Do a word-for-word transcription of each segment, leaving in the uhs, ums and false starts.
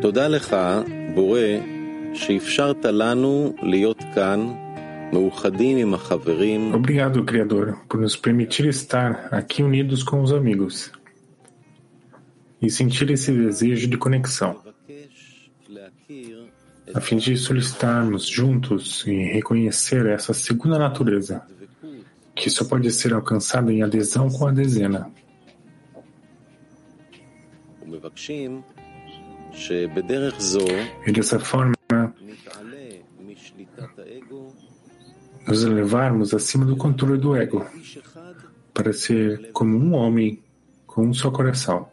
תודה לך, בורא, שאפשרת לנו להיות כאן, מאוחדים עם החברים. Obrigado, Criador, por nos permitir estar aqui unidos com os amigos e sentir esse desejo de conexão, a fim de solicitarmos juntos e reconhecer essa segunda natureza, que só pode ser alcançada em adesão com a dezena. E dessa forma, nos elevarmos acima do controle do ego, para ser como um homem com um só coração.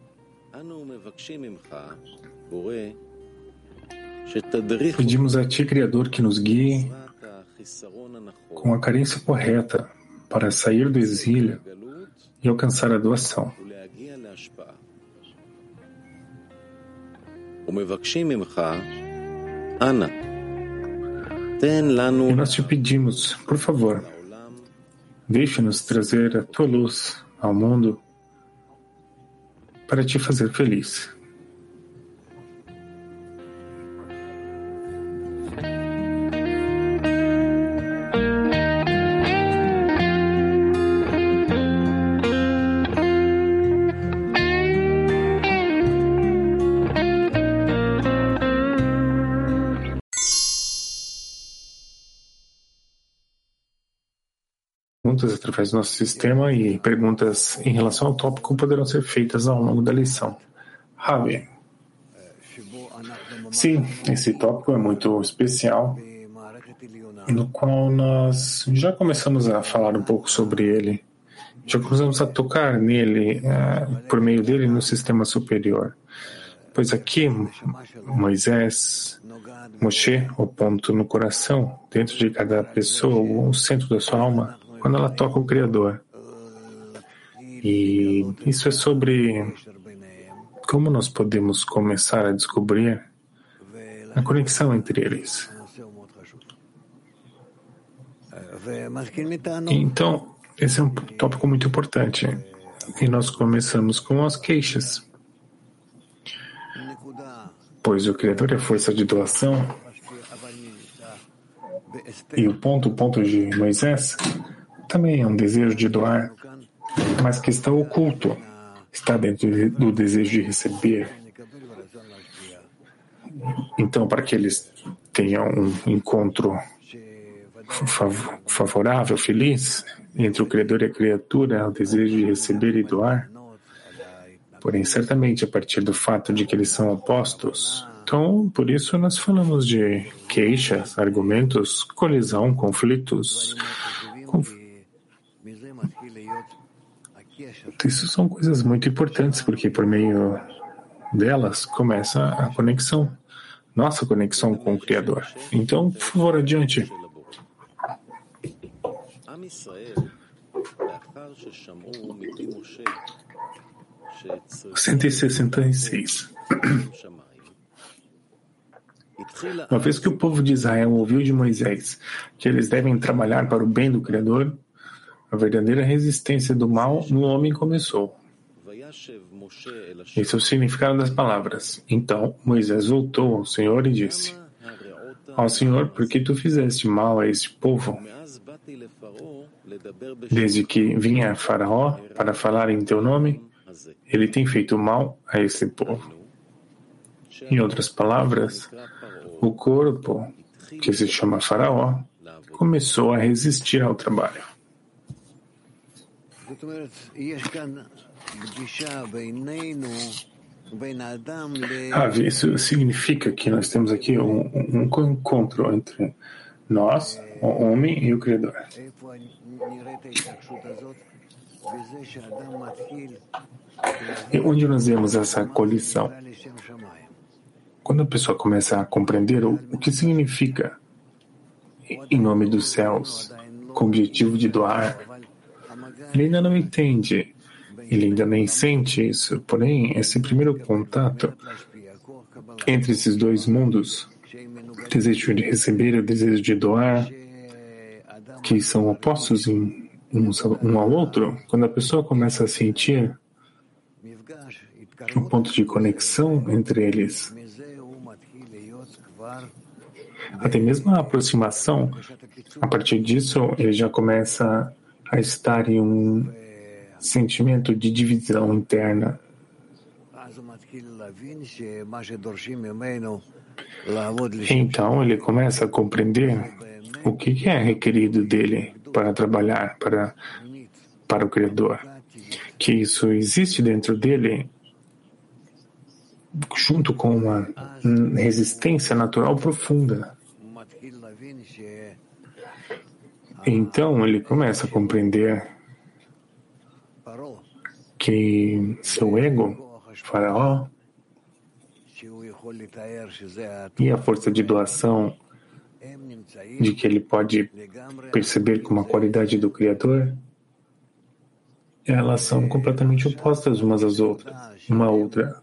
Pedimos a Ti, Criador, que nos guie com a carência correta para sair do exílio e alcançar a doação. E nós te pedimos, por favor, deixe-nos trazer a Tua luz ao mundo para Te fazer feliz. Perguntas através do nosso sistema e perguntas em relação ao tópico poderão ser feitas ao longo da lição. Ravi. Sim, esse tópico é muito especial, no qual nós já começamos a falar um pouco sobre ele, já começamos a tocar nele, uh, por meio dele, no sistema superior. Pois aqui, Moisés, Moshe, o ponto no coração, dentro de cada pessoa, o centro da sua alma, quando ela toca o Criador. E isso é sobre como nós podemos começar a descobrir a conexão entre eles. Então, esse é um tópico muito importante. E nós começamos com as queixas. Pois o Criador é força de doação. E o ponto, o ponto de Moisés, também é um desejo de doar, mas que está oculto, está dentro do desejo de receber. Então, para que eles tenham um encontro favorável, feliz, entre o Criador e a criatura, o desejo de receber e doar, porém, certamente, a partir do fato de que eles são opostos, então, por isso nós falamos de queixas, argumentos, colisão, conflitos. Conf... Isso são coisas muito importantes, porque por meio delas começa a conexão, nossa conexão com o Criador. Então, por favor, adiante. cento e sessenta e seis. Uma vez que o povo de Israel ouviu de Moisés que eles devem trabalhar para o bem do Criador, a verdadeira resistência do mal no homem começou. Esse é o significado das palavras. Então Moisés voltou ao Senhor e disse: Ó Senhor, por que tu fizeste mal a este povo? Desde que vinha a Faraó para falar em teu nome, ele tem feito mal a esse povo. Em outras palavras, o corpo, que se chama Faraó, começou a resistir ao trabalho. Ah, isso significa que nós temos aqui um, um encontro entre nós, o homem e o Criador. E onde nós vemos essa colisão? Quando a pessoa começa a compreender o, o que significa em nome dos céus, com o objetivo de doar, ele ainda não entende, ele ainda nem sente isso, porém, esse primeiro contato entre esses dois mundos, o desejo de receber e o desejo de doar, que são opostos em um ao outro, quando a pessoa começa a sentir o ponto de conexão entre eles, Até mesmo a aproximação, a partir disso, ele já começa a estar em um sentimento de divisão interna. Então ele começa a compreender o que é requerido dele para trabalhar para, para o Criador. Que isso existe dentro dele junto com uma resistência natural profunda. Então ele começa a compreender que seu ego, Faraó, e a força de doação de que ele pode perceber como a qualidade do Criador, elas são completamente opostas umas às outras, uma à outra.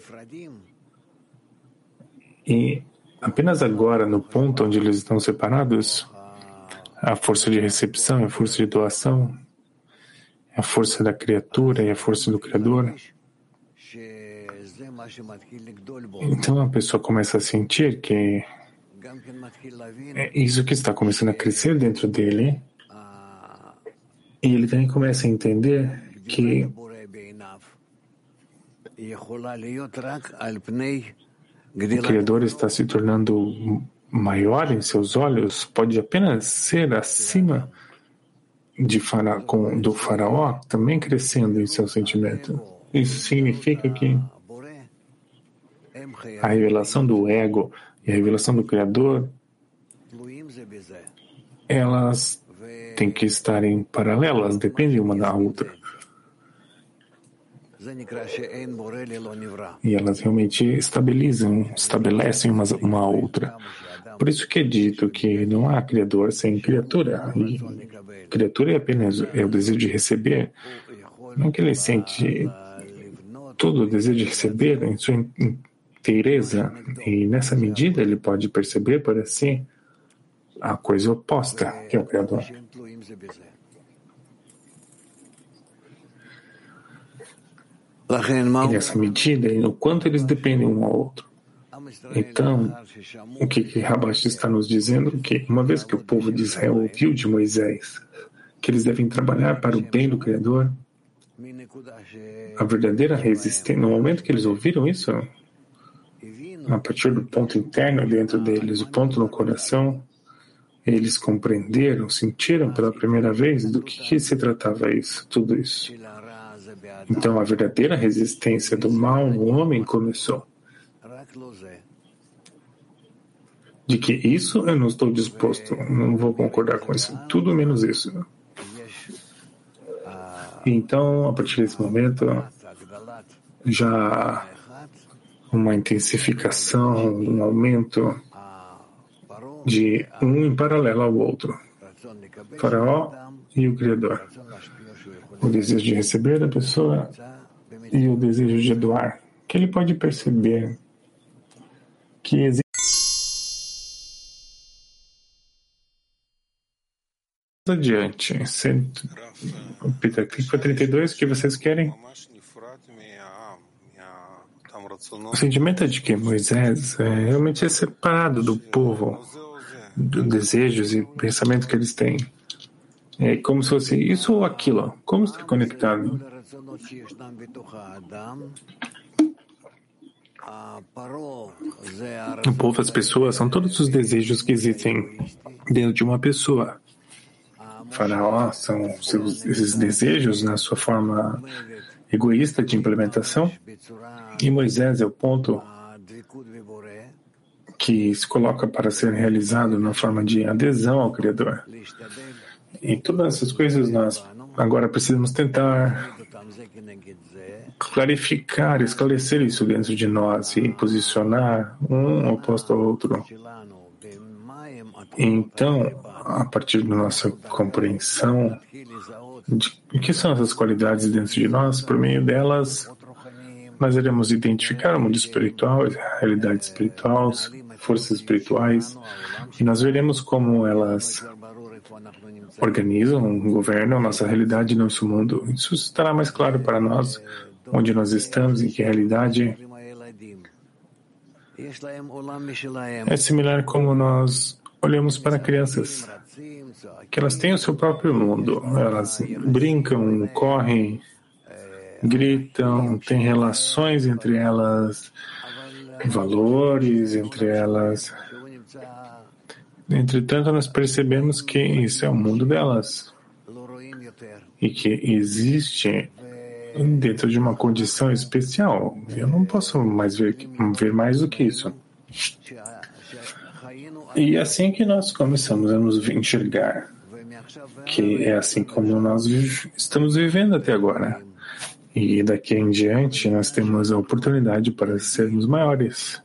E apenas agora, no ponto onde eles estão separados, a força de recepção e a força de doação, a força da criatura e a força do Criador. Então a pessoa começa a sentir que é isso que está começando a crescer dentro dele, e ele também começa a entender que o Criador está se tornando maior em seus olhos, pode apenas ser acima de fara, com, do faraó, também crescendo em seu sentimento. Isso significa que a revelação do ego e a revelação do Criador, elas têm que estar em paralelo, elas dependem uma da outra. E elas realmente estabilizam, estabelecem uma, uma a outra. Por isso que é dito que não há Criador sem criatura. E criatura é apenas é o desejo de receber. Não que ele sente todo o desejo de receber em sua inteireza. E nessa medida ele pode perceber para si a coisa oposta, que é o Criador. E nessa medida, no quanto eles dependem um ao outro. Então, o que, que Rabash está nos dizendo? Que uma vez que o povo de Israel ouviu de Moisés que eles devem trabalhar para o bem do Criador, a verdadeira resistência, no momento que eles ouviram isso, a partir do ponto interno dentro deles, o ponto no coração, eles compreenderam, sentiram pela primeira vez do que, que se tratava isso, tudo isso. Então, a verdadeira resistência do mal no homem começou. De que isso eu não estou disposto, não vou concordar com isso, tudo menos isso. Então, a partir desse momento, já uma intensificação, um aumento de um em paralelo ao outro, Faraó e o Criador. O desejo de receber da pessoa e o desejo de doar, que ele pode perceber que existe. Adiante, o Peter, clique para trinta e dois, o que vocês querem? O sentimento é de que Moisés é realmente é separado do povo, dos desejos e pensamentos que eles têm. É como se fosse isso ou aquilo. Como está conectado? O povo, as pessoas, são todos os desejos que existem dentro de uma pessoa. Faraó são seus, esses desejos na sua forma egoísta de implementação. E Moisés é o ponto que se coloca para ser realizado na forma de adesão ao Criador. E todas essas coisas nós agora precisamos tentar clarificar, esclarecer isso dentro de nós e posicionar um oposto ao outro. Então, a partir da nossa compreensão de o que são essas qualidades dentro de nós, por meio delas, nós iremos identificar o mundo espiritual, realidades espirituais, forças espirituais, e nós veremos como elas organizam, governam nossa realidade, nosso mundo. Isso estará mais claro para nós, onde nós estamos, em que realidade É similar como nós olhamos para crianças, que elas têm o seu próprio mundo. Elas brincam, correm, gritam, têm relações entre elas, valores entre elas. Entretanto, nós percebemos que isso é o mundo delas e que existe dentro de uma condição especial. Eu não posso mais ver, ver mais do que isso. E é assim que nós começamos a nos enxergar, que é assim como nós estamos vivendo até agora. E daqui em diante nós temos a oportunidade para sermos maiores.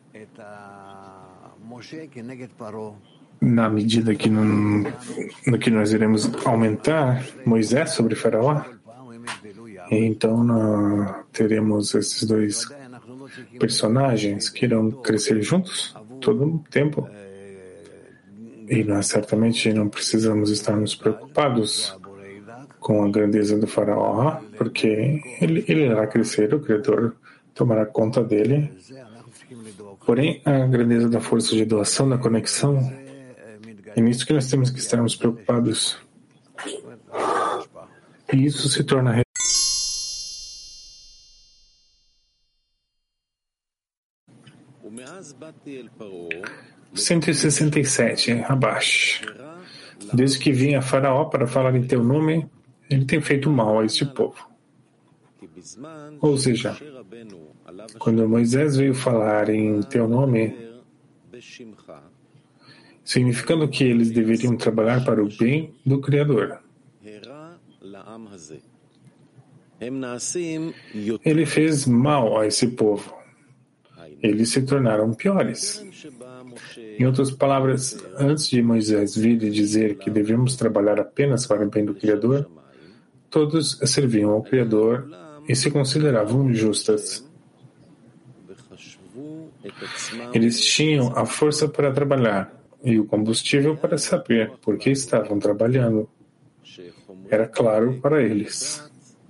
Na medida que, no, no que nós iremos aumentar Moisés sobre Faraó, então nós teremos esses dois personagens que irão crescer juntos todo o tempo. E nós certamente não precisamos estar nos preocupados com a grandeza do Faraó, porque ele, ele irá crescer, o Criador tomará conta dele. Porém, a grandeza da força de doação, da conexão, é nisso que nós temos que estarmos preocupados. E isso se torna cento e sessenta e sete, abaixo. Desde que vim a Faraó para falar em teu nome, ele tem feito mal a este povo. Ou seja, quando Moisés veio falar em teu nome, significando que eles deveriam trabalhar para o bem do Criador. Ele fez mal a esse povo. Eles se tornaram piores. Em outras palavras, antes de Moisés vir e dizer que devemos trabalhar apenas para o bem do Criador, todos serviam ao Criador e se consideravam justas. Eles tinham a força para trabalhar e o combustível para saber por que estavam trabalhando. Era claro para eles.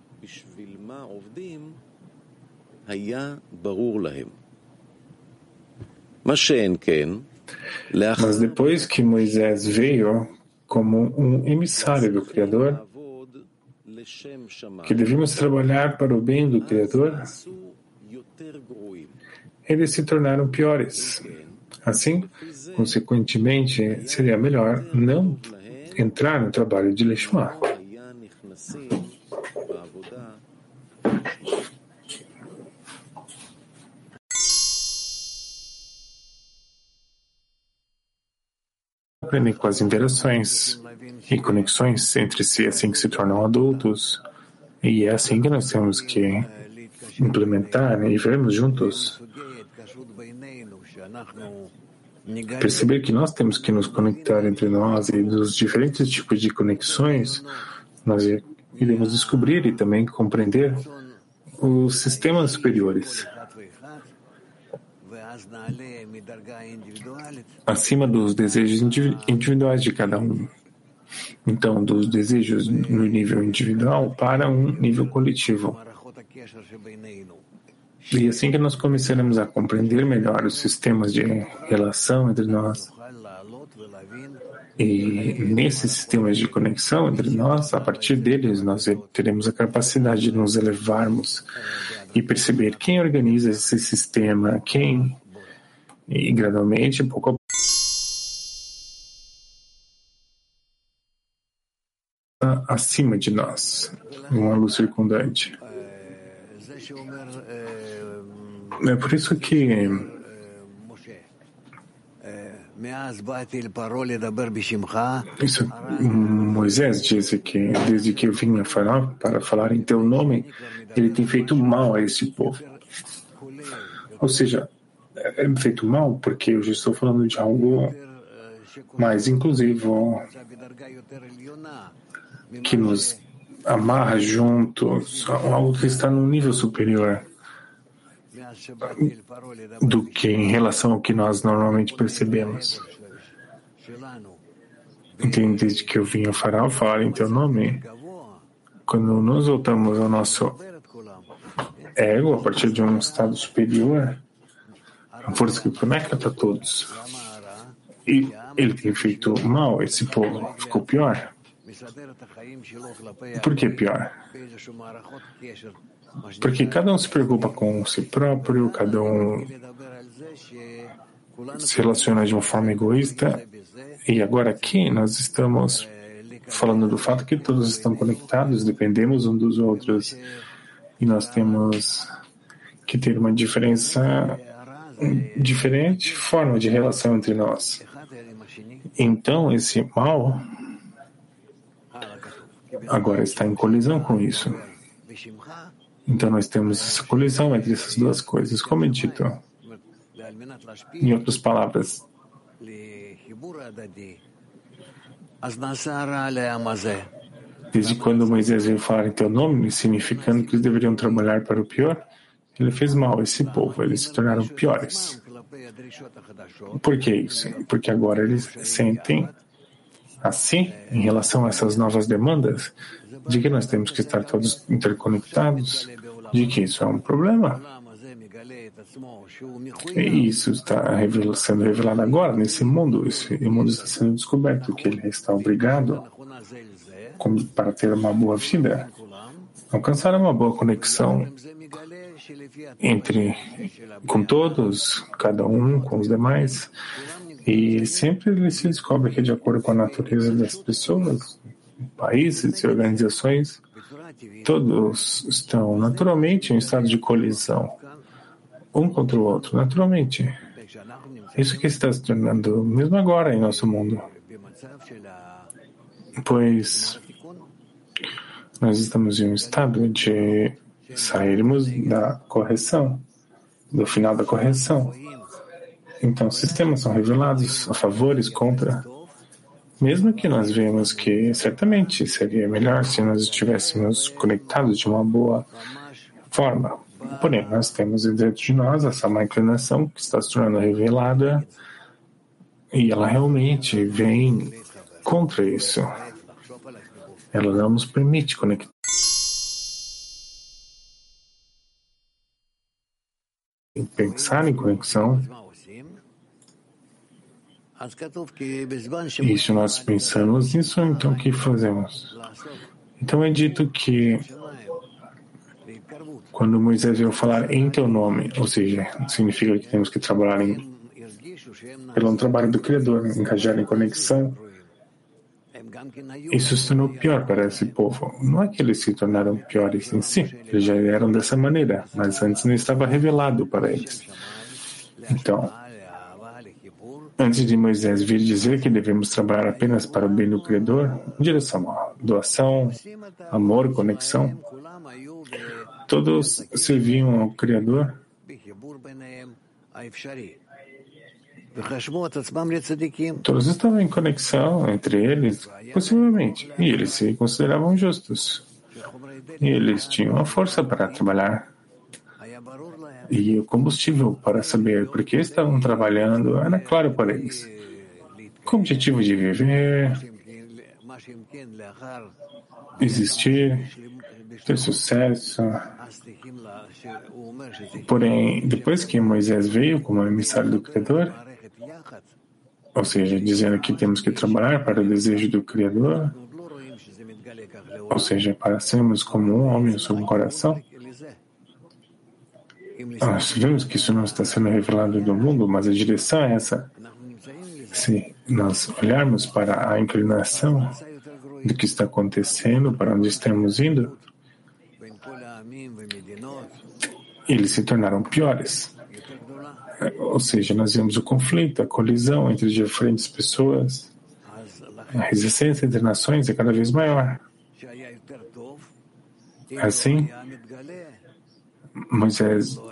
Mas depois que Moisés veio como um emissário do Criador, que devíamos trabalhar para o bem do Criador, eles se tornaram piores. Assim, consequentemente, seria melhor não entrar no trabalho de Leshma. Aprendem com as interações e conexões entre si, assim que se tornam adultos. E é assim que nós temos que implementar e vermos juntos. Perceber que nós temos que nos conectar entre nós e dos diferentes tipos de conexões, nós iremos descobrir e também compreender os sistemas superiores. Acima dos desejos individuais de cada um. Então, dos desejos no nível individual para um nível coletivo. E assim que nós começaremos a compreender melhor os sistemas de relação entre nós, e nesses sistemas de conexão entre nós, a partir deles, nós teremos a capacidade de nos elevarmos e perceber quem organiza esse sistema, quem, e gradualmente, pouco a pouco, acima de nós, uma luz circundante. É por isso que isso, Moisés disse que desde que eu vim a Faraó para falar em teu nome, ele tem feito mal a esse povo. Ou seja, é feito mal porque eu já estou falando de algo mais inclusivo, que nos amarra juntos, algo que está num nível superior do que em relação ao que nós normalmente percebemos. Então, desde que eu vim ao Faraó falar em teu nome, quando nos voltamos ao nosso ego, a partir de um estado superior, a força que conecta para todos. E ele tem feito mal, esse povo ficou pior. Por que pior? Porque cada um se preocupa com si próprio, cada um se relaciona de uma forma egoísta. E agora aqui nós estamos falando do fato que todos estão conectados, dependemos uns dos outros. E nós temos que ter uma diferença, diferente forma de relação entre nós. Então, esse mal agora está em colisão com isso. Então, nós temos essa colisão entre essas duas coisas. Como é dito, em outras palavras, desde quando Moisés veio falar em teu nome, significando que eles deveriam trabalhar para o pior, ele fez mal a esse povo, eles se tornaram piores. Por que isso? Porque agora eles sentem assim, em relação a essas novas demandas, de que nós temos que estar todos interconectados, de que isso é um problema. E isso está sendo revelado agora, nesse mundo. Esse mundo está sendo descoberto, que ele está obrigado, como, para ter uma boa vida, alcançar uma boa conexão entre, com todos, cada um, com os demais. E sempre ele se descobre que, de acordo com a natureza das pessoas, países e organizações, todos estão naturalmente em estado de colisão, um contra o outro, naturalmente. Isso que está se tornando, mesmo agora, em nosso mundo. Pois nós estamos em um estado de sairmos da correção, do final da correção. Então, sistemas são revelados a favores, contra. Mesmo que nós vemos que certamente seria melhor se nós estivéssemos conectados de uma boa forma. Porém, nós temos dentro de nós essa má inclinação que está se tornando revelada e ela realmente vem contra isso. Ela não nos permite conectar. E pensar em conexão. E se nós pensamos nisso, então o que fazemos? Então é dito que quando Moisés veio falar em teu nome, ou seja, significa que temos que trabalhar em, pelo trabalho do Criador, encajar em conexão, isso se tornou pior para esse povo. Não é que eles se tornaram piores em si, eles já eram dessa maneira, mas antes não estava revelado para eles. Então, antes de Moisés vir dizer que devemos trabalhar apenas para o bem do Criador, em direção à doação, amor, conexão, todos serviam ao Criador Todos estavam em conexão entre eles, possivelmente, e eles se consideravam justos. E eles tinham a força para trabalhar. E o combustível para saber por que estavam trabalhando era claro para eles. Com o objetivo de viver, existir, ter sucesso. Porém, depois que Moisés veio como emissário do Criador, ou seja, dizendo que temos que trabalhar para o desejo do Criador, ou seja, para sermos como um homem sob um coração, nós vemos que isso não está sendo revelado do mundo, mas a direção é essa. Se nós olharmos para a inclinação do que está acontecendo, para onde estamos indo, eles se tornaram piores. Ou seja, nós vemos o conflito, a colisão entre diferentes pessoas, a resistência entre nações é cada vez maior. Assim, Moisés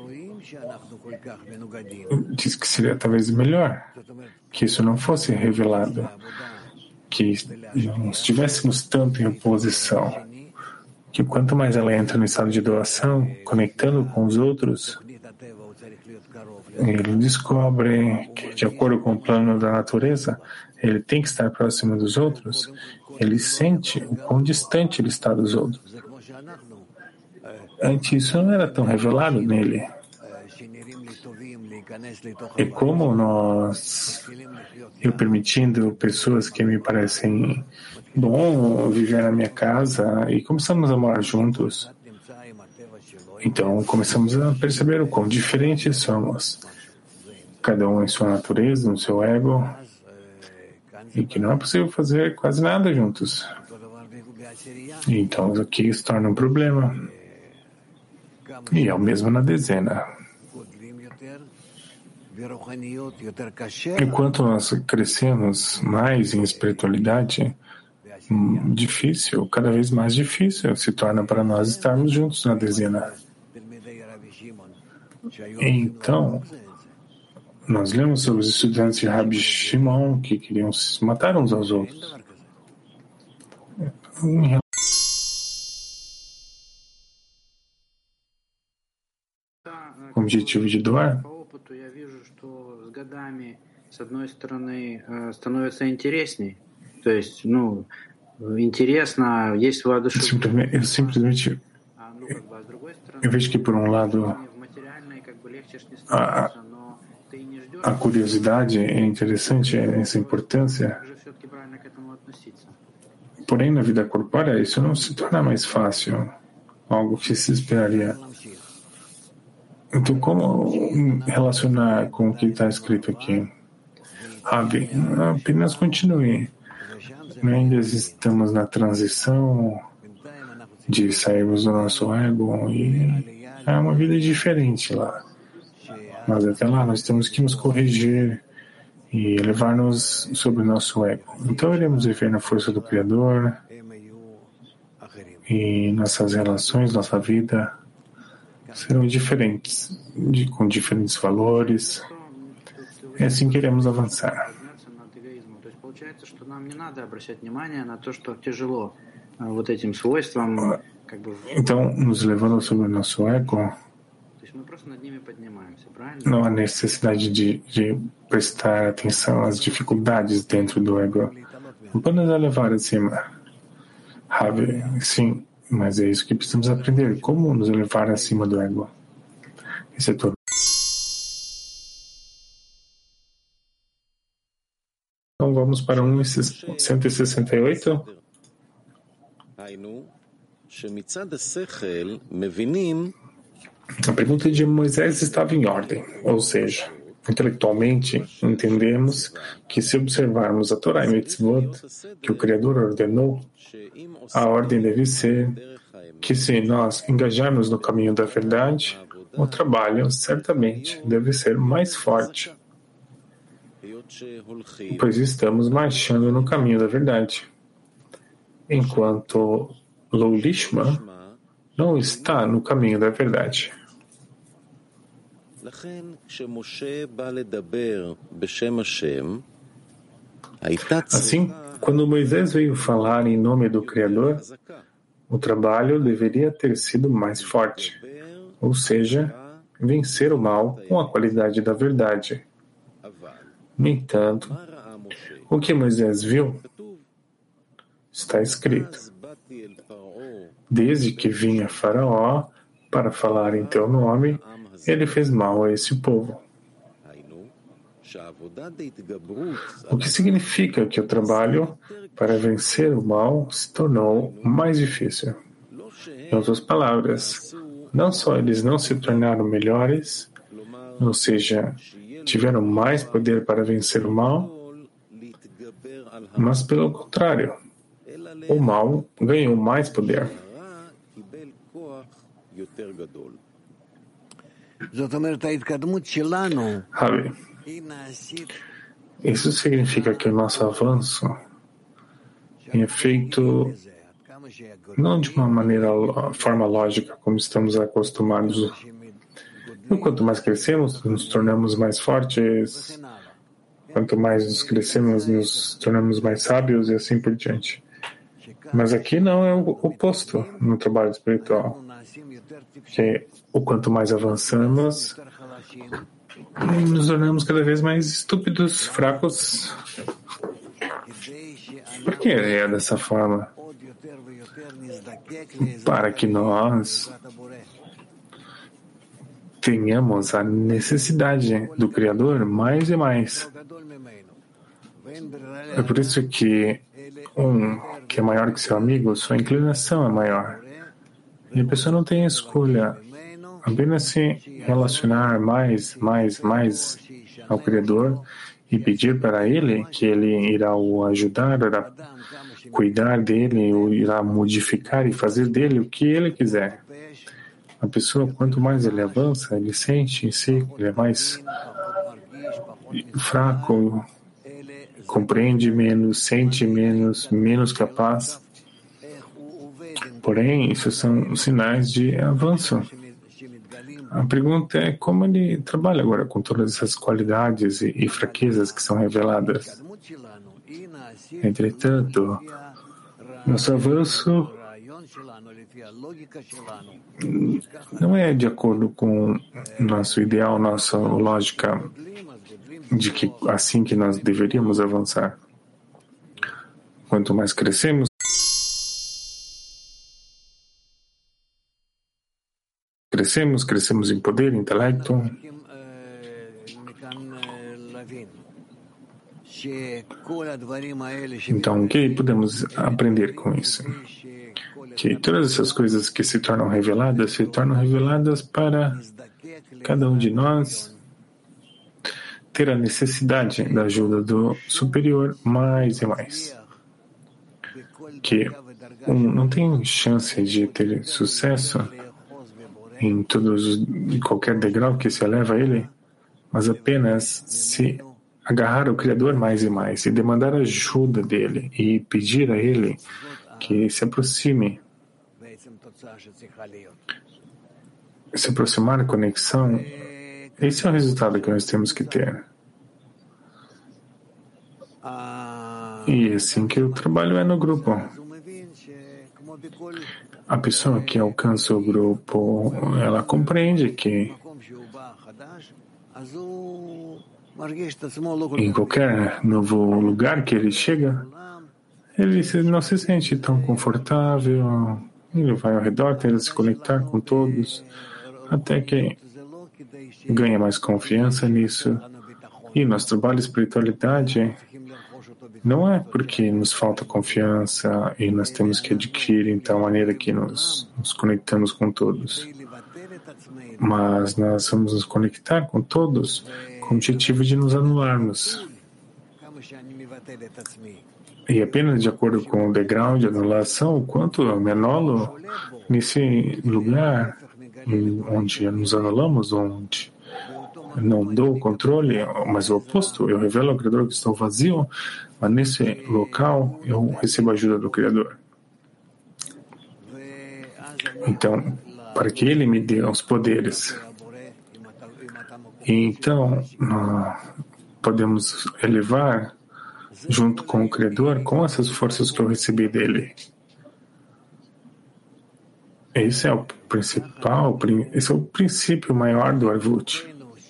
diz que seria talvez melhor que isso não fosse revelado, que não estivéssemos tanto em oposição, que quanto mais ela entra no estado de doação, conectando com os outros, ele descobre que, de acordo com o plano da natureza, ele tem que estar próximo dos outros, ele sente o quão distante ele está dos outros. Antes isso não era tão revelado nele. E como nós, eu permitindo pessoas que me parecem bom viver na minha casa e começamos a morar juntos, então começamos a perceber o quão diferentes somos, cada um em sua natureza, no seu ego, e que não é possível fazer quase nada juntos. Então aqui se torna um problema. E é o mesmo na dezena. Enquanto nós crescemos mais em espiritualidade, difícil, cada vez mais difícil se torna para nós estarmos juntos na dezena. Então, nós lemos sobre os estudantes de Rabbi Shimon que queriam se matar uns aos outros. Com objetivo de doar. С одной стороны, становится интересней. То есть, ну, интересно, есть воодушевление. Eu simplesmente eu vejo que, por um lado, a, a curiosidade é interessante, essa importância. Porém, na vida corpórea, isso não se torna mais fácil, algo que se esperaria. Então, como relacionar com o que está escrito aqui? Rabi, apenas continue. Ainda estamos na transição de sairmos do nosso ego e é uma vida diferente lá. Mas até lá nós temos que nos corrigir e elevar-nos sobre o nosso ego. Então iremos viver na força do Criador e nossas relações, nossa vida serão diferentes, de, com diferentes valores. É assim que iremos avançar. Então, nos levando sobre o nosso ego, não há necessidade de, de prestar atenção às dificuldades dentro do ego. Apenas elevar acima. Rabi, sim, mas é isso que precisamos aprender. Como nos elevar acima do ego? Esse é todo. Então vamos para um cento e sessenta e oito. A pergunta de Moisés estava em ordem, ou seja, intelectualmente entendemos que se observarmos a Torá e Mitzvot que o Criador ordenou, a ordem deve ser que se nós engajarmos no caminho da verdade, o trabalho certamente deve ser mais forte, pois estamos marchando no caminho da verdade, enquanto Lo Lishma não está no caminho da verdade. Assim, quando Moisés veio falar em nome do Criador, o trabalho deveria ter sido mais forte, ou seja, vencer o mal com a qualidade da verdade. No entanto, o que Moisés viu está escrito: desde que vinha Faraó para falar em teu nome, ele fez mal a esse povo. O que significa que o trabalho para vencer o mal se tornou mais difícil. Em outras palavras, não só eles não se tornaram melhores, ou seja, tiveram mais poder para vencer o mal, mas pelo contrário, o mal ganhou mais poder. Rabi, isso significa que o nosso avanço é feito não de uma maneira, forma lógica, como estamos acostumados. E quanto mais crescemos, nos tornamos mais fortes. Quanto mais nos crescemos, nos tornamos mais sábios e assim por diante. Mas aqui não é o oposto no trabalho espiritual. Que o quanto mais avançamos, nos tornamos cada vez mais estúpidos, fracos. Por que é dessa forma? Para que nós tenhamos a necessidade do Criador mais e mais. É por isso que um que é maior que seu amigo, sua inclinação é maior. E a pessoa não tem escolha. Apenas se relacionar mais, mais, mais ao Criador e pedir para Ele que Ele irá o ajudar, irá cuidar dele, ou irá modificar e fazer dele o que Ele quiser. A pessoa, quanto mais ele avança, ele sente em si, ele é mais fraco, compreende menos, sente menos, menos capaz. Porém, isso são sinais de avanço. A pergunta é como ele trabalha agora com todas essas qualidades e, e fraquezas que são reveladas. Entretanto, nosso avanço não é de acordo com nosso ideal, nossa lógica de que assim que nós deveríamos avançar. Quanto mais crescemos, crescemos, crescemos em poder, intelecto. Então, o que podemos aprender com isso? Que todas essas coisas que se tornam reveladas, se tornam reveladas para cada um de nós ter a necessidade da ajuda do superior mais e mais. Que um não tem chance de ter sucesso em todos, em qualquer degrau que se eleva a ele, mas apenas se agarrar ao Criador mais e mais e demandar ajuda dele e pedir a ele que se aproxime, se aproximar da conexão. Esse é o resultado que nós temos que ter. E assim que o trabalho é no grupo. A pessoa que alcança o grupo, ela compreende que em qualquer novo lugar que ele chega, ele não se sente tão confortável, ele vai ao redor, tenta se conectar com todos, até que ganha mais confiança nisso. E nosso trabalho de espiritualidade não é porque nos falta confiança e nós temos que adquirir então a maneira que nos, nos conectamos com todos, mas nós vamos nos conectar com todos com o objetivo de nos anularmos. E apenas de acordo com o degrau de anulação, o quanto eu me anulo nesse lugar onde nos anulamos, onde não dou o controle, mas o oposto, eu revelo ao Criador que estou vazio, mas nesse local eu recebo a ajuda do Criador. Então, para que Ele me dê os poderes, e então podemos elevar junto com o Criador com essas forças que eu recebi dele. Esse é o principal, esse é o princípio maior do Arvut.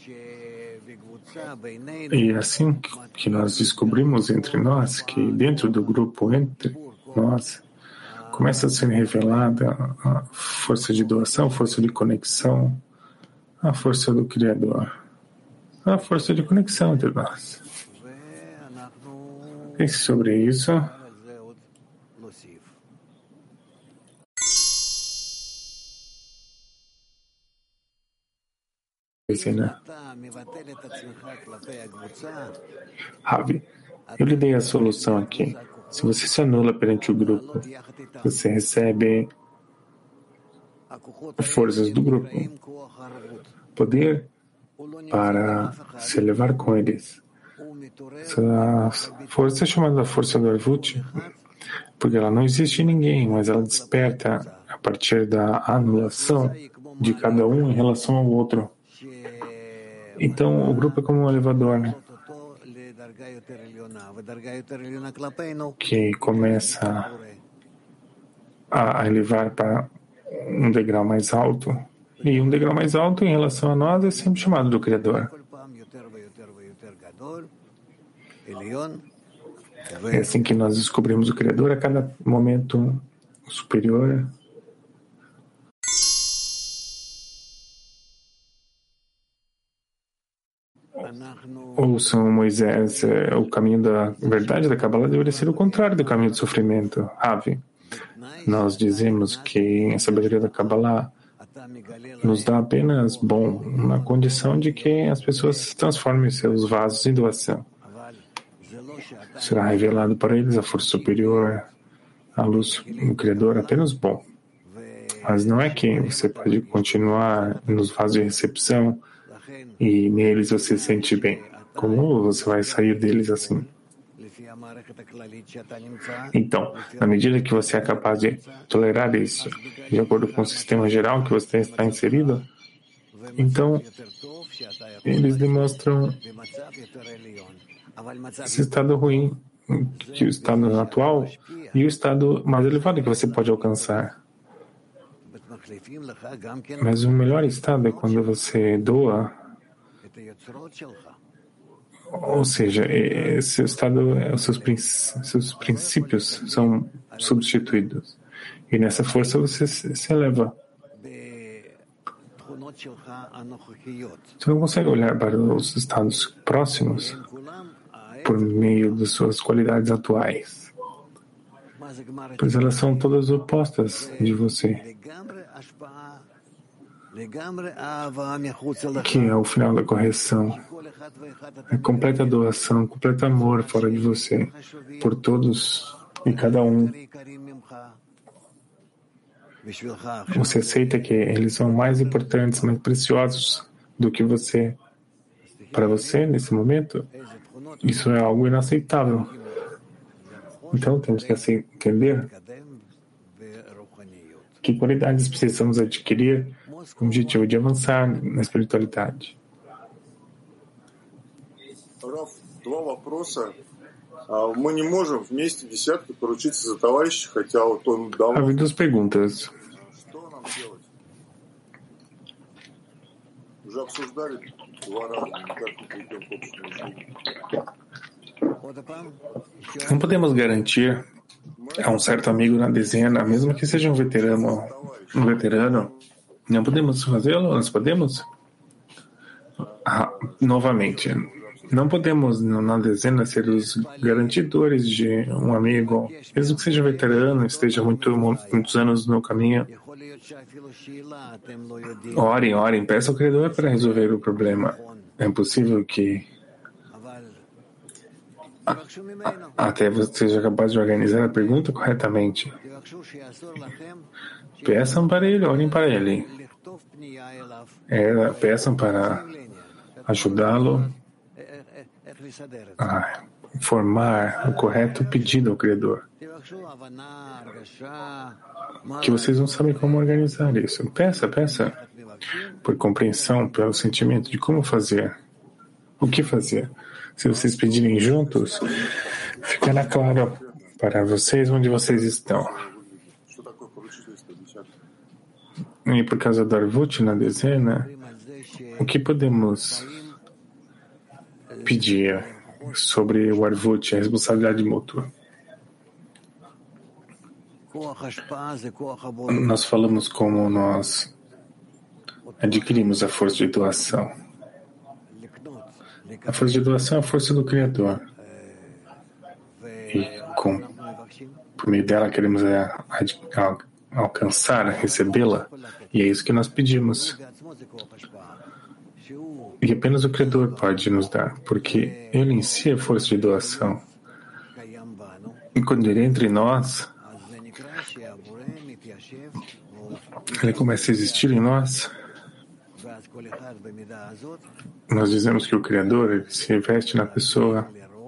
E assim que nós descobrimos entre nós, que dentro do grupo, entre nós, começa a ser revelada a força de doação, força de conexão, a força do Criador, a força de conexão entre nós. Pense sobre isso. Ravi, eu lhe dei a solução aqui. Se você se anula perante o grupo, você recebe forças do grupo, poder para se elevar com eles. Essa força é chamada força do Arvut, porque ela não existe em ninguém, mas ela desperta a partir da anulação de cada um em relação ao outro. Então, o grupo é como um elevador, né? Que começa a elevar para um degrau mais alto. E um degrau mais alto em relação a nós é sempre chamado do Criador. É assim que nós descobrimos o Criador a cada momento superior. ouçam Moisés, é, o caminho da verdade da Kabbalah deveria ser o contrário do caminho do sofrimento. Ravi, nós dizemos que a sabedoria da Kabbalah nos dá apenas bom, na condição de que as pessoas transformem seus vasos em doação. Será revelado para eles a força superior, a luz do Criador, apenas bom. Mas não é que você pode continuar nos vasos de recepção e neles você se sente bem. Como você vai sair deles assim? Então, na medida que você é capaz de tolerar isso, de acordo com o sistema geral que você está inserido, então eles demonstram esse estado ruim, que o estado atual e o estado mais elevado que você pode alcançar. Mas o melhor estado é quando você doa, ou seja, esse estado, os seus, seus princípios são substituídos. E nessa força você se eleva. Você não consegue olhar para os estados próximos por meio das suas qualidades atuais, pois elas são todas opostas de você, que é o final da correção. É completa doação, completo amor fora de você, por todos e cada um. Você aceita que eles são mais importantes, mais preciosos do que você. Para você, nesse momento, isso é algo inaceitável. Então, temos que entender que qualidades precisamos adquirir com o objetivo de avançar na espiritualidade. Два вопроса. Мы не можем вместе десятки поручиться за товарища, хотя вот он давно... Havia duas perguntas. Что нам делать? Уже обсуждали два раза, никак не придем к общему решению. Não podemos garantir a um certo amigo na dezena, mesmo que seja um veterano, um veterano, não podemos fazê-lo? Nós podemos? Ah, novamente, não podemos na dezena ser os garantidores de um amigo, mesmo que seja veterano, esteja muito, muitos anos no caminho. Orem, orem, peçam ao Criador para resolver o problema. É possível que até você seja capaz de organizar a pergunta corretamente. Peçam para ele, orem para ele. É, peçam para ajudá-lo a formar o correto pedido ao Criador. Que vocês não sabem como organizar isso. Peça, peça por compreensão, pelo sentimento de como fazer, o que fazer. Se vocês pedirem juntos, ficará claro para vocês onde vocês estão. E por causa do Arvut na dezena, o que podemos pedir sobre o Arvut, a responsabilidade mútua? Nós falamos como nós adquirimos a força de doação. A força de doação é a força do Criador. E com, por meio dela queremos a, a, a, alcançar, recebê-la. E é isso que nós pedimos. E apenas o Criador pode nos dar, porque Ele em si é força de doação. E quando Ele entra em nós, Ele começa a existir em nós. Nós dizemos que o Criador ele se reveste na pessoa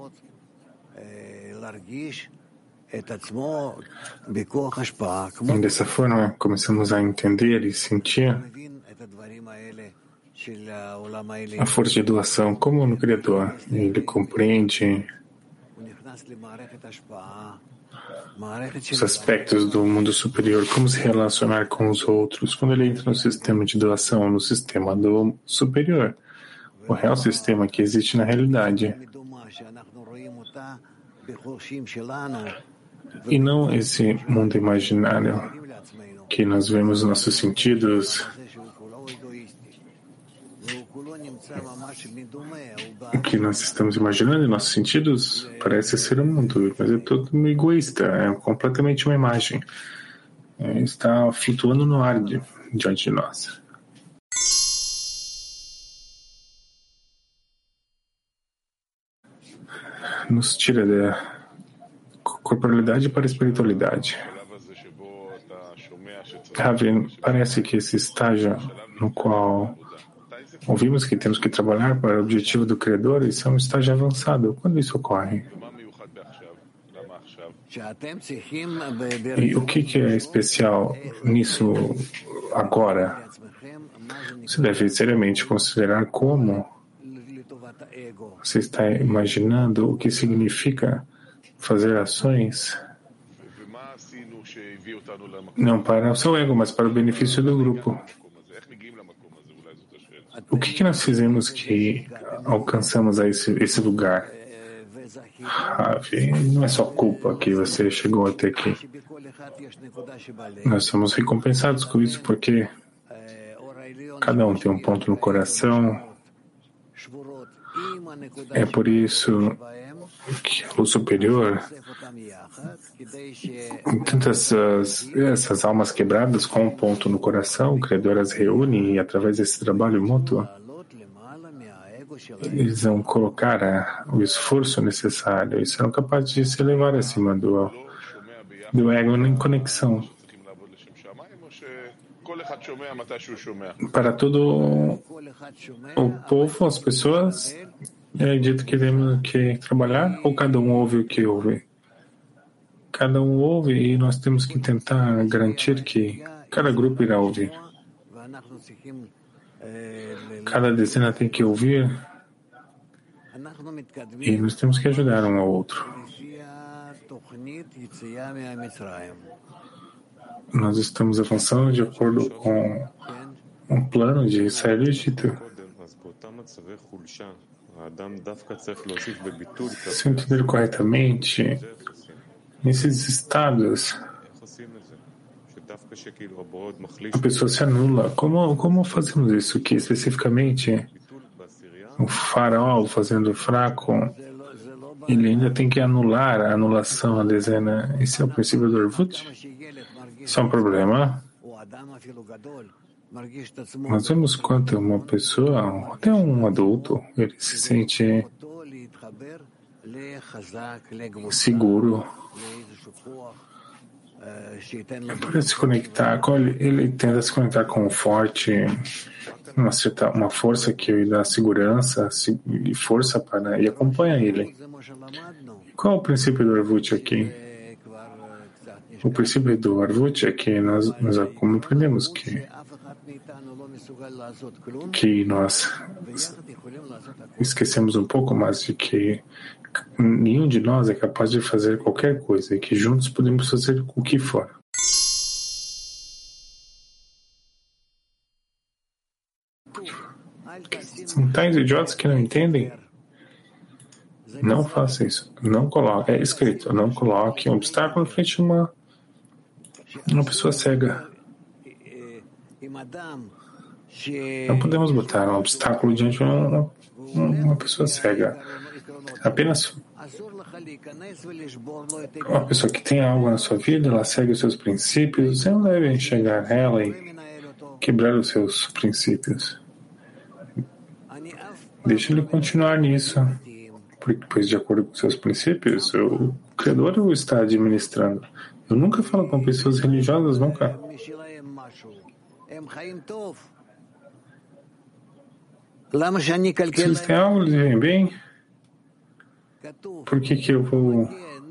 e dessa forma começamos a entender e sentir a força de doação como no Criador. Ele compreende os aspectos do mundo superior, como se relacionar com os outros. Quando ele entra no sistema de doação, no sistema do superior, o real sistema que existe na realidade, e não esse mundo imaginário que nós vemos nos nossos sentidos o que nós estamos imaginando em nossos sentidos parece ser o mundo, mas é todo egoísta, é completamente uma imagem. É, está flutuando no ar de, diante de nós. Nos tira da corporalidade para a espiritualidade. Ravi, parece que esse estágio no qual ouvimos que temos que trabalhar para o objetivo do Criador, isso é um estágio avançado. Quando isso ocorre? E o que, que é especial nisso agora? Você deve seriamente considerar como você está imaginando o que significa fazer ações não para o seu ego, mas para o benefício do grupo. O que, que nós fizemos que alcançamos a esse, esse lugar? Ravi, não é só culpa que você chegou até aqui. Nós somos recompensados com isso porque cada um tem um ponto no coração. É por isso que o superior, tantas essas almas quebradas com um ponto no coração, o Criador as reúne e através desse trabalho mútuo eles vão colocar a, o esforço necessário e serão capazes de se elevar acima do, do ego em conexão. Para todo o povo, as pessoas, é dito que temos que trabalhar ou cada um ouve o que ouve? Cada um ouve e nós temos que tentar garantir que cada grupo irá ouvir. Cada dezena tem que ouvir e nós temos que ajudar um ao outro. Nós estamos avançando de acordo com um plano de sair do Egito. Se eu entender corretamente, nesses estados, a pessoa se anula. Como, como fazemos isso? Que especificamente o faraó fazendo fraco, ele ainda tem que anular a anulação, a dezena. Esse é o princípio do Arvut? Isso é um problema. Nós vemos quanto uma pessoa, até um adulto, ele se sente seguro para se conectar, ele tenta se conectar com o forte, uma, certa, uma força que lhe dá segurança e força para, e acompanha ele. Qual é o princípio do Arvut aqui? O princípio do Arvut é que nós, nós compreendemos que, que nós esquecemos um pouco mais de que nenhum de nós é capaz de fazer qualquer coisa e que juntos podemos fazer o que for. São tais idiotas que não entendem. Não faça isso. Não coloque. É escrito. Não coloque um obstáculo em frente a uma, uma pessoa cega. Não podemos botar um obstáculo diante de uma, uma pessoa cega. Apenas uma pessoa que tem algo na sua vida, ela segue os seus princípios, você não deve chegar nela e quebrar os seus princípios. Deixa ele continuar nisso, porque, pois, de acordo com seus princípios, o Criador o está administrando. Eu nunca falo com pessoas religiosas, nunca. Se eles têm algo, eles vivem bem. Por que que eu vou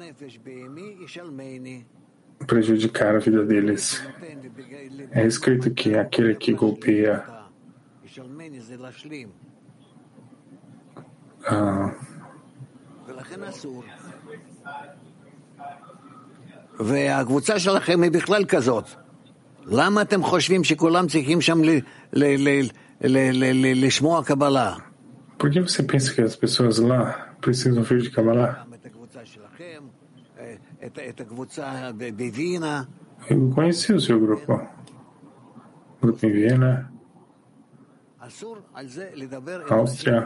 prejudicar a vida deles? É escrito que aquele que golpeia ah, והקבוצה שלכם היא בכלל כזאת. למה אתם חושבים שכולם צריכים שם לשמוע קבלה? Por que você pensa que as pessoas lá precisam ouvir de Kabbalah? Eu conheci o seu grupo. Grupo em Viena. Áustria,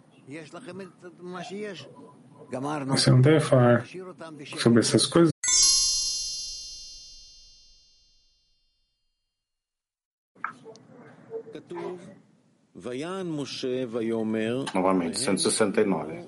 você não deve falar sobre essas coisas. Novamente, cento e sessenta e nove.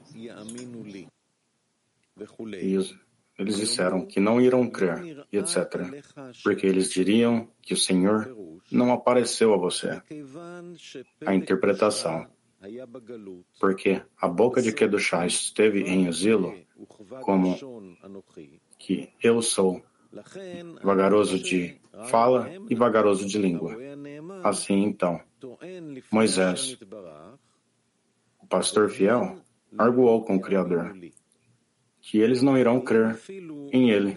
E os, eles disseram que não irão crer, e etcétera, porque eles diriam que o Senhor não apareceu a você. A interpretação. Porque a boca de Kedushá esteve em exílio, como que eu sou vagaroso de fala e vagaroso de língua. Assim, então, Moisés, o pastor fiel, arguou com o Criador que eles não irão crer em ele.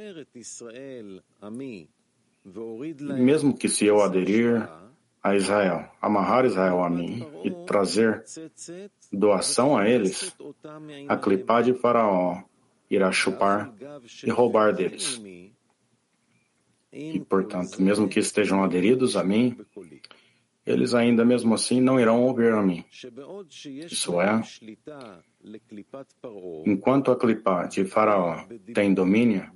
Mesmo que se eu aderir a Israel, amarrar Israel a mim e trazer doação a eles, a clipá de Faraó irá chupar e roubar deles. E, portanto, mesmo que estejam aderidos a mim, eles ainda mesmo assim não irão ouvir a mim. Isso é, enquanto a clipá de Faraó tem domínio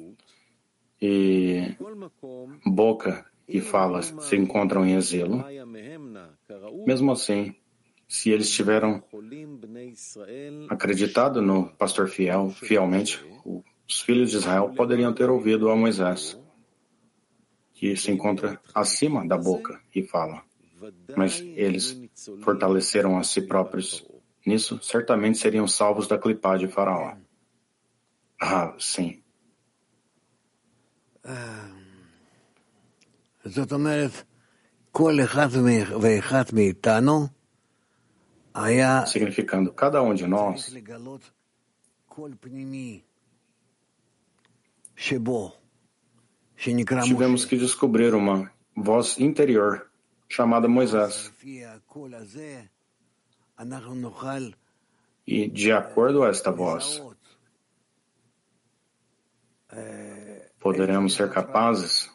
e boca e fala se encontram em exílio, mesmo assim, se eles tiveram acreditado no pastor fiel, fielmente, os filhos de Israel poderiam ter ouvido a Moisés, que se encontra acima da boca e fala. Mas eles fortaleceram a si próprios. Nisso, certamente seriam salvos da clipá de Faraó. Ah, sim. Significando, cada um de nós tivemos que descobrir uma voz interior chamada Moisés. E, de acordo a esta voz, poderemos ser capazes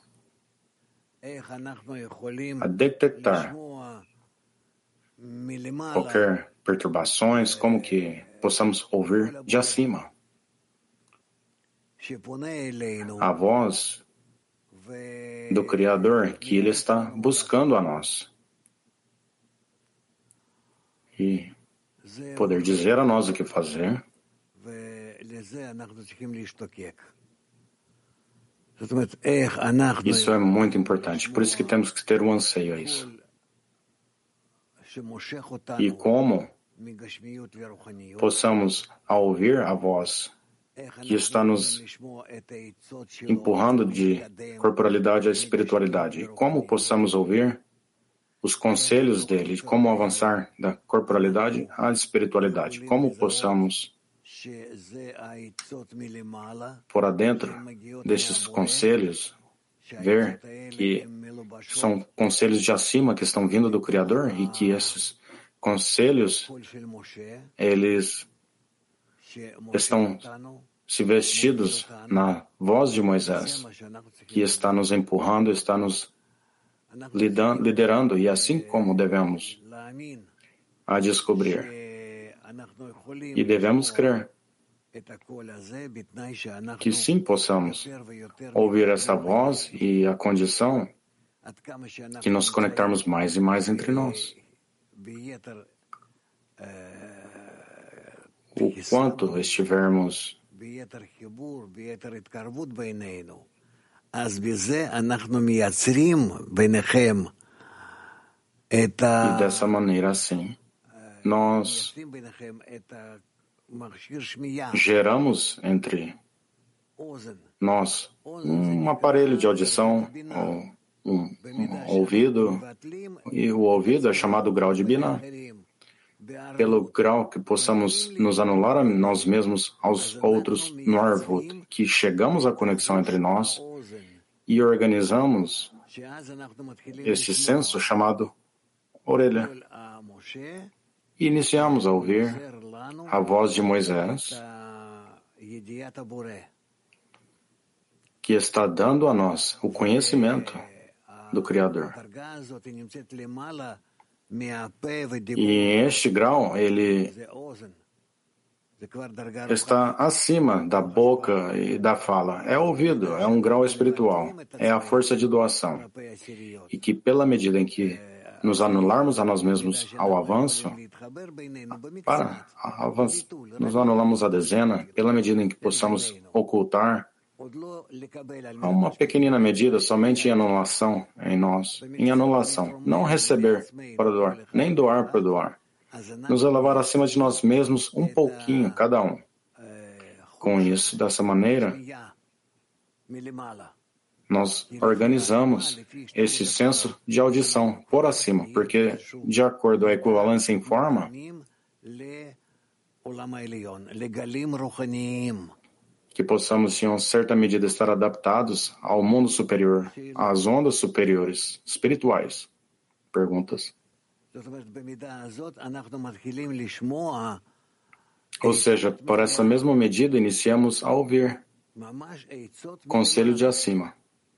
a detectar qualquer perturbações, como que possamos ouvir de acima a voz do Criador que Ele está buscando a nós e poder dizer a nós o que fazer. Isso é muito importante, por isso que temos que ter um anseio a isso. E como possamos, ao ouvir a voz que está nos empurrando de corporalidade à espiritualidade, e como possamos ouvir os conselhos dele, de como avançar da corporalidade à espiritualidade, como possamos por adentro destes conselhos ver que são conselhos de acima que estão vindo do Criador e que esses conselhos, eles estão se vestidos na voz de Moisés, que está nos empurrando, está nos liderando, e assim como devemos a descobrir. E devemos crer que sim possamos ouvir essa voz e a condição que nos conectarmos mais e mais entre nós. O quanto estivermos e dessa maneira assim, nós geramos entre nós um aparelho de audição, ou um, um ouvido, e o ouvido é chamado grau de Binah. Pelo grau que possamos nos anular a nós mesmos aos outros no Arvut, que chegamos à conexão entre nós e organizamos este senso chamado orelha. E iniciamos a ouvir a voz de Moisés, que está dando a nós o conhecimento do Criador. E este grau, ele está acima da boca e da fala. É ouvido, é um grau espiritual, é a força de doação. E que pela medida em que nos anularmos a nós mesmos ao avanço, para avançar, nos anulamos a dezena, pela medida em que possamos ocultar a uma pequenina medida, somente em anulação em nós, em anulação, não receber para doar, nem doar para doar. Nos elevar acima de nós mesmos um pouquinho, cada um. Com isso, dessa maneira, nós organizamos esse senso de audição por acima, porque, de acordo à equivalência em forma, que possamos, em uma certa medida, estar adaptados ao mundo superior, às ondas superiores, espirituais. Perguntas? Ou seja, por essa mesma medida, iniciamos a ouvir conselho de acima.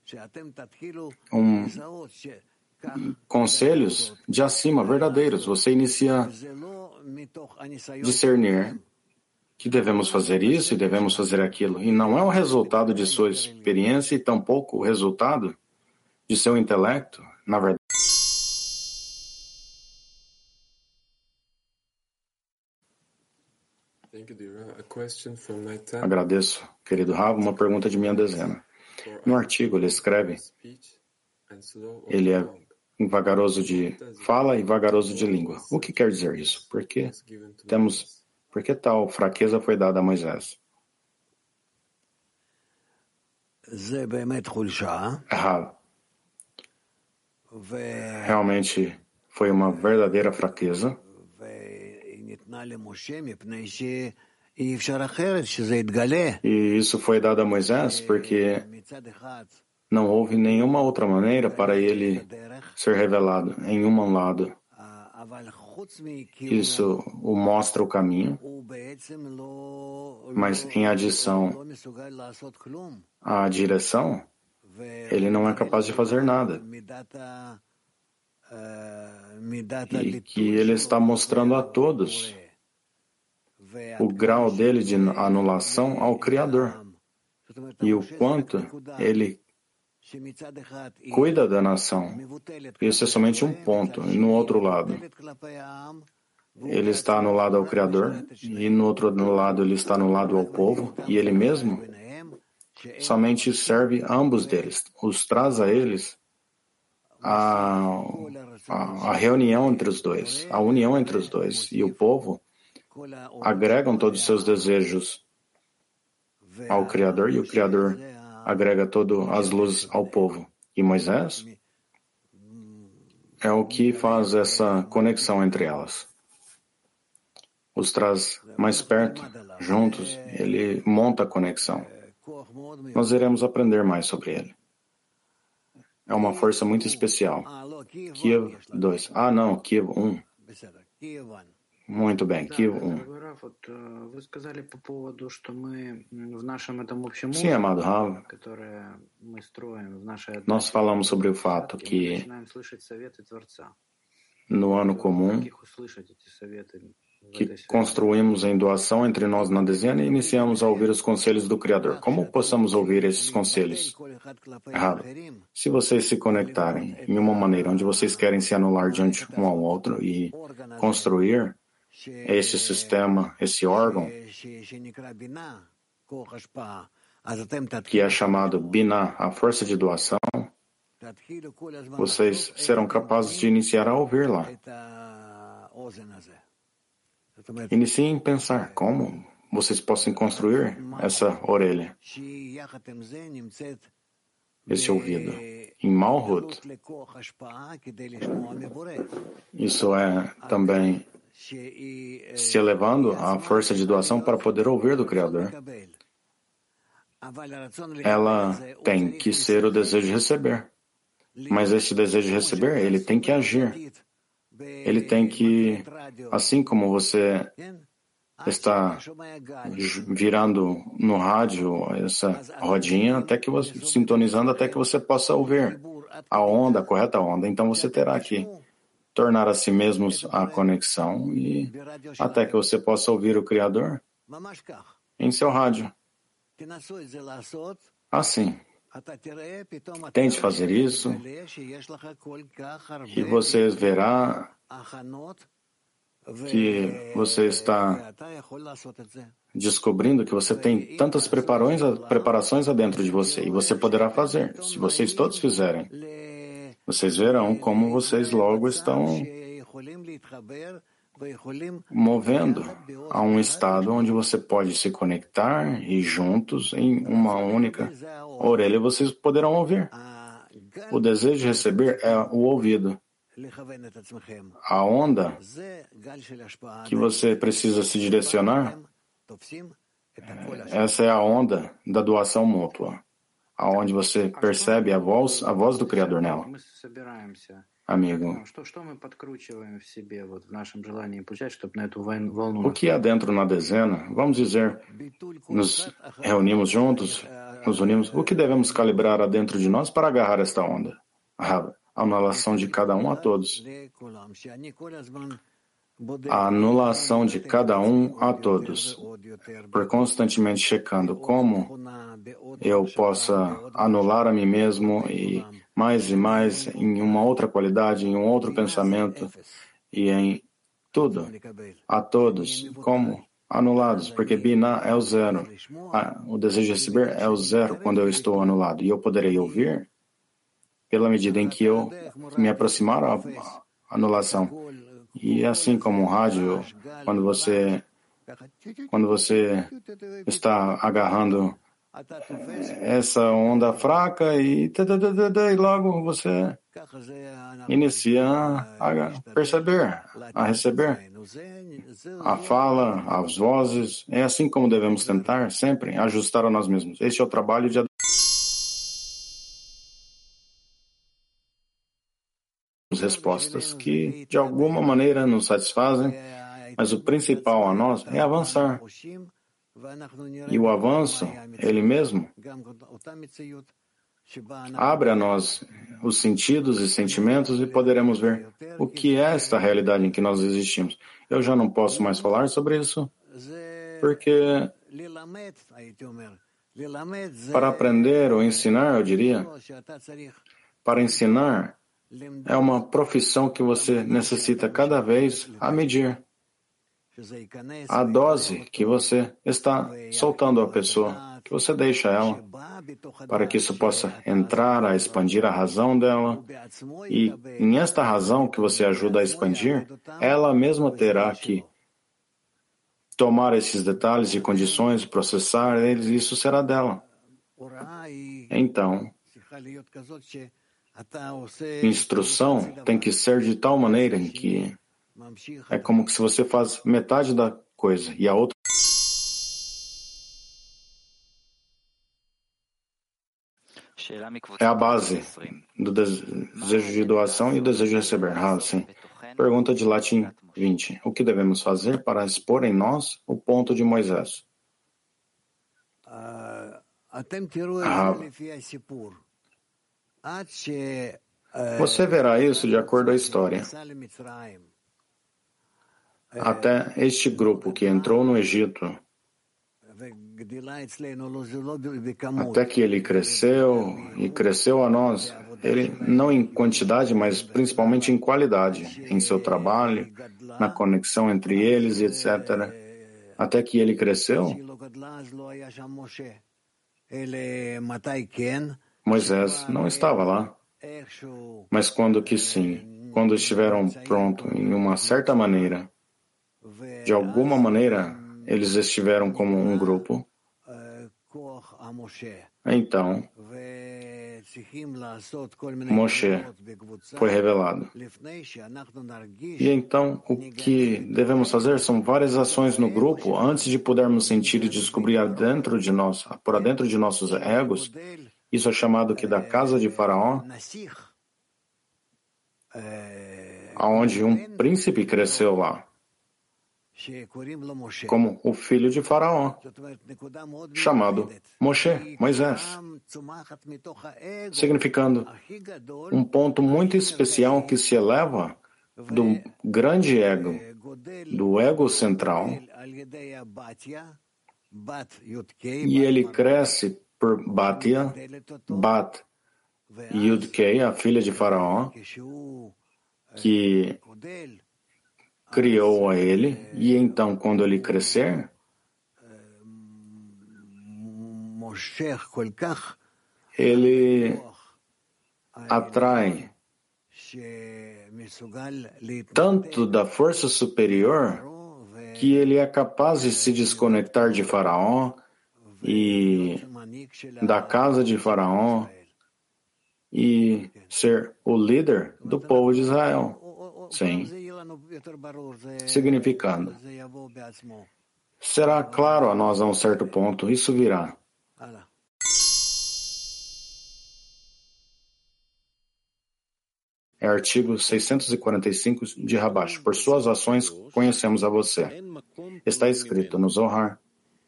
Um, conselhos de acima, verdadeiros. Você inicia a discernir que devemos fazer isso e devemos fazer aquilo. E não é o resultado de sua experiência e tampouco o resultado de seu intelecto, na verdade. Agradeço, querido Rav, uma pergunta de minha dezena. No artigo ele escreve, ele é vagaroso de fala e vagaroso de língua. O que quer dizer isso? Por que temos, por que tal fraqueza foi dada a Moisés? Rav, realmente foi uma verdadeira fraqueza. E isso foi dado a Moisés porque não houve nenhuma outra maneira para ele ser revelado em um lado. Isso o mostra o caminho, mas em adição à direção, ele não é capaz de fazer nada. E que ele está mostrando a todos o grau dele de anulação ao Criador e o quanto ele cuida da nação. Isso é somente um ponto. E no outro lado, ele está anulado ao Criador e no outro lado ele está anulado ao povo e ele mesmo somente serve a ambos deles, os traz a eles a, a, a reunião entre os dois, a união entre os dois e o povo agregam todos os seus desejos ao Criador e o Criador agrega todas as luzes ao povo. E Moisés é o que faz essa conexão entre elas. Os traz mais perto, juntos, ele monta a conexão. Nós iremos aprender mais sobre ele. É uma força muito especial. Kiev dois. Ah, não, Kiev um. Muito bem, Kiev um. Sim, amado Rav, nós falamos sobre o fato que no ano comum que construímos em doação entre nós na dezena e iniciamos a ouvir os conselhos do Criador. Como possamos ouvir esses conselhos? Errado. Se vocês se conectarem em uma maneira onde vocês querem se anular diante um ao outro e construir esse sistema, esse órgão, que é chamado Binah, a força de doação, vocês serão capazes de iniciar a ouvir lá. Iniciem em pensar como vocês possam construir essa orelha, esse ouvido. Em Malhut, isso é também se elevando à força de doação para poder ouvir do Criador. Ela tem que ser o desejo de receber. Mas esse desejo de receber, ele tem que agir. Ele tem que, assim como você está virando no rádio essa rodinha, até que você, sintonizando até que você possa ouvir a onda, a correta onda. Então você terá que tornar a si mesmos a conexão e até que você possa ouvir o Criador em seu rádio. Assim, tente fazer isso e você verá que você está descobrindo que você tem tantas preparações adentro de você e você poderá fazer. Se vocês todos fizerem, vocês verão como vocês logo estão movendo a um estado onde você pode se conectar e juntos em uma única orelha vocês poderão ouvir. O desejo de receber é o ouvido. A onda que você precisa se direcionar, essa é a onda da doação mútua, aonde você percebe a voz, a voz do Criador nela. Amigo, o que há dentro na dezena, vamos dizer, nos reunimos juntos, nos unimos, o que devemos calibrar adentro de nós para agarrar esta onda? A anulação de cada um a todos. A anulação de cada um a todos. Por constantemente checando como eu possa anular a mim mesmo e mais e mais em uma outra qualidade, em um outro pensamento e em tudo, a todos, como anulados, porque Binah é o zero. Ah, o desejo de receber é o zero quando eu estou anulado. E eu poderei ouvir pela medida em que eu me aproximar à anulação. E assim como o rádio, quando você, quando você está agarrando essa onda fraca e, e logo você inicia a perceber, a receber a fala, as vozes. É assim como devemos tentar sempre ajustar a nós mesmos. Este é o trabalho de respostas que de alguma maneira nos satisfazem, mas o principal a nós é avançar. E o avanço, ele mesmo, abre a nós os sentidos e sentimentos e poderemos ver o que é esta realidade em que nós existimos. Eu já não posso mais falar sobre isso, porque para aprender ou ensinar, eu diria, para ensinar, é uma profissão que você necessita cada vez a medir. A dose que você está soltando à pessoa, que você deixa ela, para que isso possa entrar a expandir a razão dela. E em esta razão que você ajuda a expandir, ela mesma terá que tomar esses detalhes e condições, processar eles, e isso será dela. Então, instrução tem que ser de tal maneira em que é como que se você faz metade da coisa e a outra é a base do desejo de doação e o desejo de receber. Ah, sim. Pergunta de latim vinte. O que devemos fazer para expor em nós o ponto de Moisés? Ah, você verá isso de acordo com a história. Até este grupo que entrou no Egito, até que ele cresceu e cresceu a nós, ele não em quantidade, mas principalmente em qualidade, em seu trabalho, na conexão entre eles, etcétera. Até que ele cresceu, Moisés não estava lá. Mas quando que sim, quando estiveram prontos em uma certa maneira, de alguma maneira, eles estiveram como um grupo, então, Moshe foi revelado. E então, o que devemos fazer são várias ações no grupo antes de podermos sentir e descobrir dentro de nós, por dentro de nossos egos. Isso é chamado que da casa de Faraó, aonde um príncipe cresceu lá, como o filho de Faraó, chamado Moshe, Moisés, significando um ponto muito especial que se eleva do grande ego, do ego central, e ele cresce por Batia, Bat Yudkei, a filha de Faraó, que criou a ele, e então, quando ele crescer, ele atrai tanto da força superior que ele é capaz de se desconectar de Faraó e da casa de Faraó e ser o líder do povo de Israel. Sim. Significando. Será claro a nós a um certo ponto, isso virá. É artigo seiscentos e quarenta e cinco de Rabash. Por suas ações conhecemos a você. Está escrito no Zohar.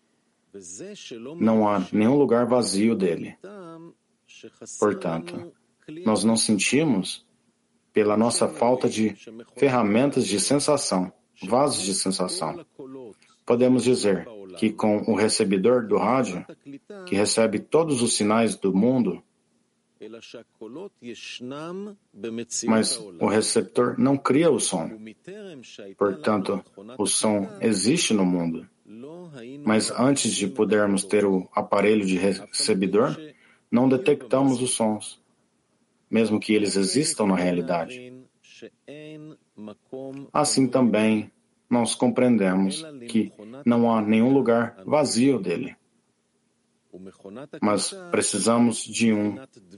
Não há nenhum lugar vazio dele. Portanto, nós não sentimos pela nossa falta de ferramentas de sensação, vasos de sensação. Podemos dizer que com o recebedor do rádio, que recebe todos os sinais do mundo, mas o receptor não cria o som. Portanto, o som existe no mundo. Mas antes de podermos ter o aparelho de recebedor, não detectamos os sons, mesmo que eles existam na realidade. Assim também, nós compreendemos que não há nenhum lugar vazio dele. Mas precisamos de um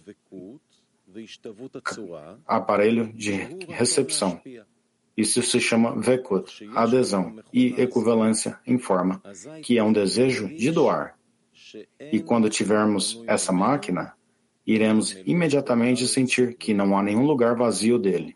aparelho de recepção. Isso se chama Vekut, adesão, e equivalência em forma, que é um desejo de doar. E quando tivermos essa máquina, iremos imediatamente sentir que não há nenhum lugar vazio dele.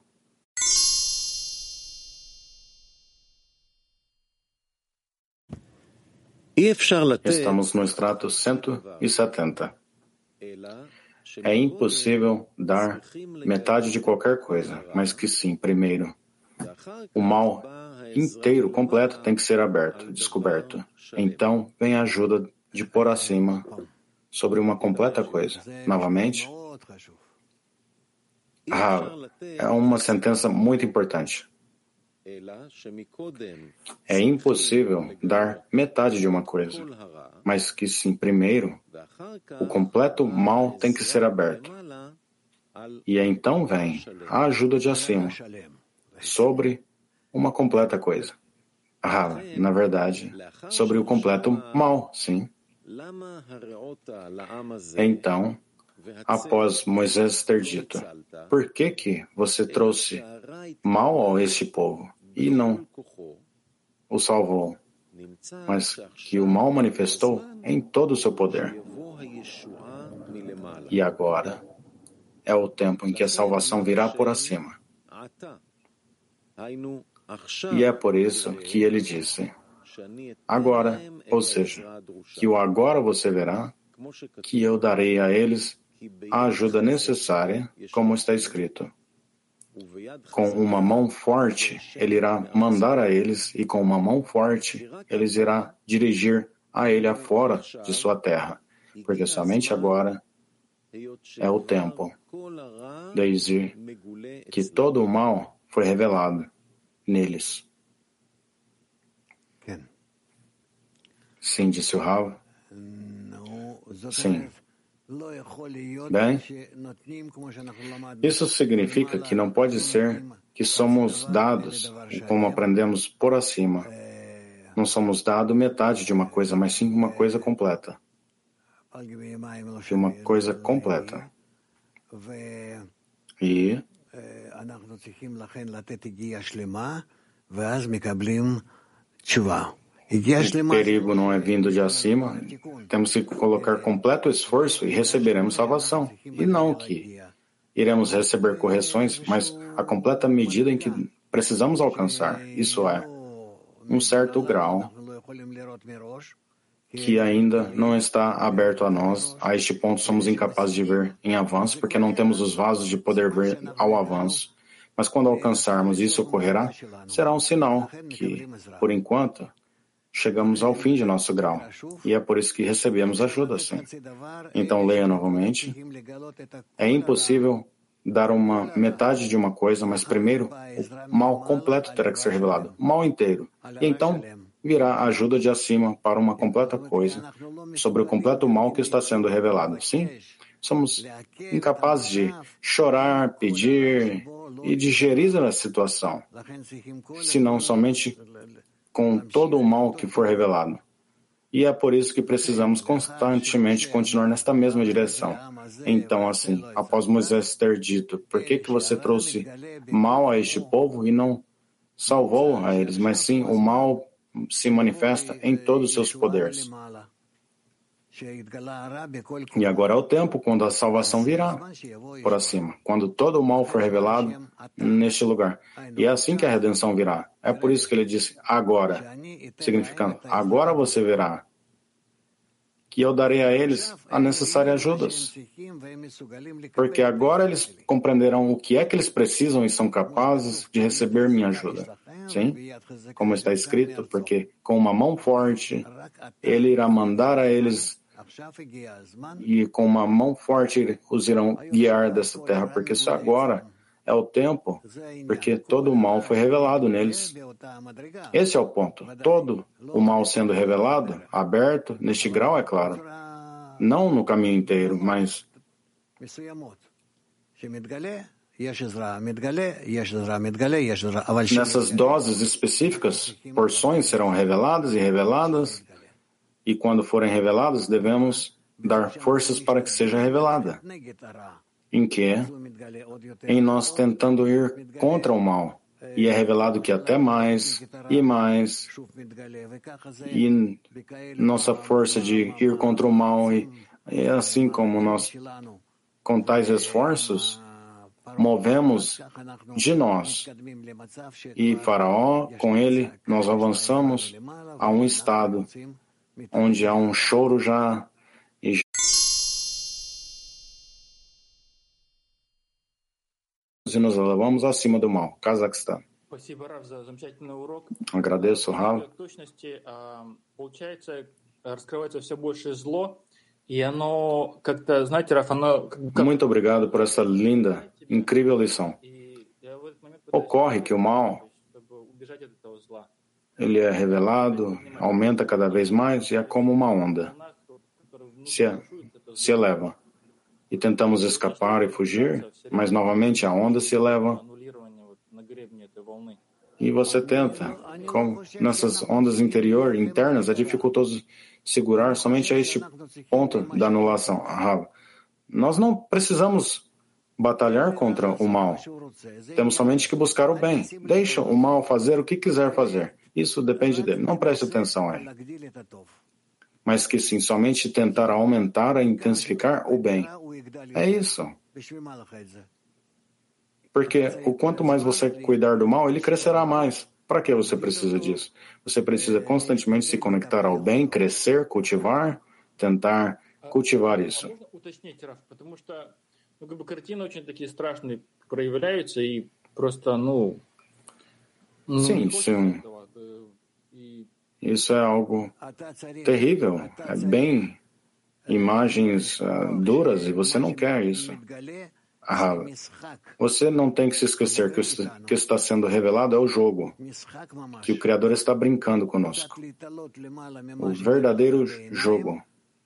Estamos no extrato cento e setenta. É impossível dar metade de qualquer coisa, mas que sim, primeiro, o mal inteiro, completo, tem que ser aberto, descoberto. Então, vem a ajuda de pôr acima sobre uma completa coisa. Novamente, ah, é uma sentença muito importante. É impossível dar metade de uma coisa, mas que sim, primeiro, o completo mal tem que ser aberto. E então vem a ajuda de acima, sobre uma completa coisa. Ah, na verdade, sobre o completo mal, sim. Então, após Moisés ter dito, por que que você trouxe mal a este povo e não o salvou, mas que o mal manifestou em todo o seu poder? E agora é o tempo em que a salvação virá por acima. E é por isso que ele disse, agora, ou seja, que o agora você verá, que eu darei a eles a ajuda necessária, como está escrito. Com uma mão forte, ele irá mandar a eles, e com uma mão forte, eles irá dirigir a ele afora de sua terra, porque somente agora é o tempo, desde que todo o mal foi revelado neles. Sim, disse o Rav. Sim. Bem, isso significa que não pode ser que somos dados, como aprendemos por acima. Não somos dados metade de uma coisa, mas sim uma coisa completa. De uma coisa completa. E o perigo não é vindo de acima, temos que colocar completo esforço e receberemos salvação. E não que iremos receber correções, mas a completa medida em que precisamos alcançar. Isso é, um certo grau que ainda não está aberto a nós. A este ponto somos incapazes de ver em avanço, porque não temos os vasos de poder ver ao avanço. Mas quando alcançarmos isso ocorrerá, será um sinal que, por enquanto, chegamos ao fim de nosso grau. E é por isso que recebemos ajuda, sim. Então leia novamente. É impossível dar uma metade de uma coisa, mas primeiro o mal completo terá que ser revelado, o mal inteiro. E então virá a ajuda de acima para uma completa coisa, sobre o completo mal que está sendo revelado. Sim, somos incapazes de chorar, pedir e digerir a situação, senão somente com todo o mal que for revelado. E é por isso que precisamos constantemente continuar nesta mesma direção. Então, assim, após Moisés ter dito, por que que você trouxe mal a este povo e não salvou a eles, mas sim o mal se manifesta em todos os seus poderes. E agora é o tempo quando a salvação virá por acima, quando todo o mal for revelado neste lugar. E é assim que a redenção virá. É por isso que ele disse agora, significando agora você verá que eu darei a eles a necessária ajuda. Porque agora eles compreenderão o que é que eles precisam e são capazes de receber minha ajuda. Sim? Como está escrito, porque com uma mão forte ele irá mandar a eles e com uma mão forte os irão guiar dessa terra, porque isso agora é o tempo, porque todo o mal foi revelado neles. Esse é o ponto. Todo o mal sendo revelado, aberto, neste grau, é claro. Não no caminho inteiro, mas nessas doses específicas, porções serão reveladas e reveladas, e quando forem reveladas, devemos dar forças para que seja revelada. Em que? Em nós tentando ir contra o mal. E é revelado que até mais e mais, e nossa força de ir contra o mal, e é assim como nós, com tais esforços, movemos de nós. E Faraó, com ele, nós avançamos a um estado onde há um choro já e e nos elevamos acima do mal. Cazaquistão. Agradeço, Rav. Muito obrigado por essa linda, incrível lição. Ocorre que o mal, ele é revelado, aumenta cada vez mais e é como uma onda. Se, se eleva. E tentamos escapar e fugir, mas novamente a onda se eleva. E você tenta, como nessas ondas interior, internas, é dificultoso segurar somente a este ponto da anulação. Ah, nós não precisamos batalhar contra o mal. Temos somente que buscar o bem. Deixa o mal fazer o que quiser fazer. Isso depende dele. Não preste atenção a ele. Mas que sim, somente tentar aumentar e intensificar o bem. É isso. Porque o quanto mais você cuidar do mal, ele crescerá mais. Para que você precisa disso? Você precisa constantemente se conectar ao bem, crescer, cultivar, tentar cultivar isso. Sim, sim. Isso é algo terrível. É bem imagens uh, duras e você não quer isso. Ah, você não tem que se esquecer que o que está sendo revelado é o jogo, que o Criador está brincando conosco. O verdadeiro jogo.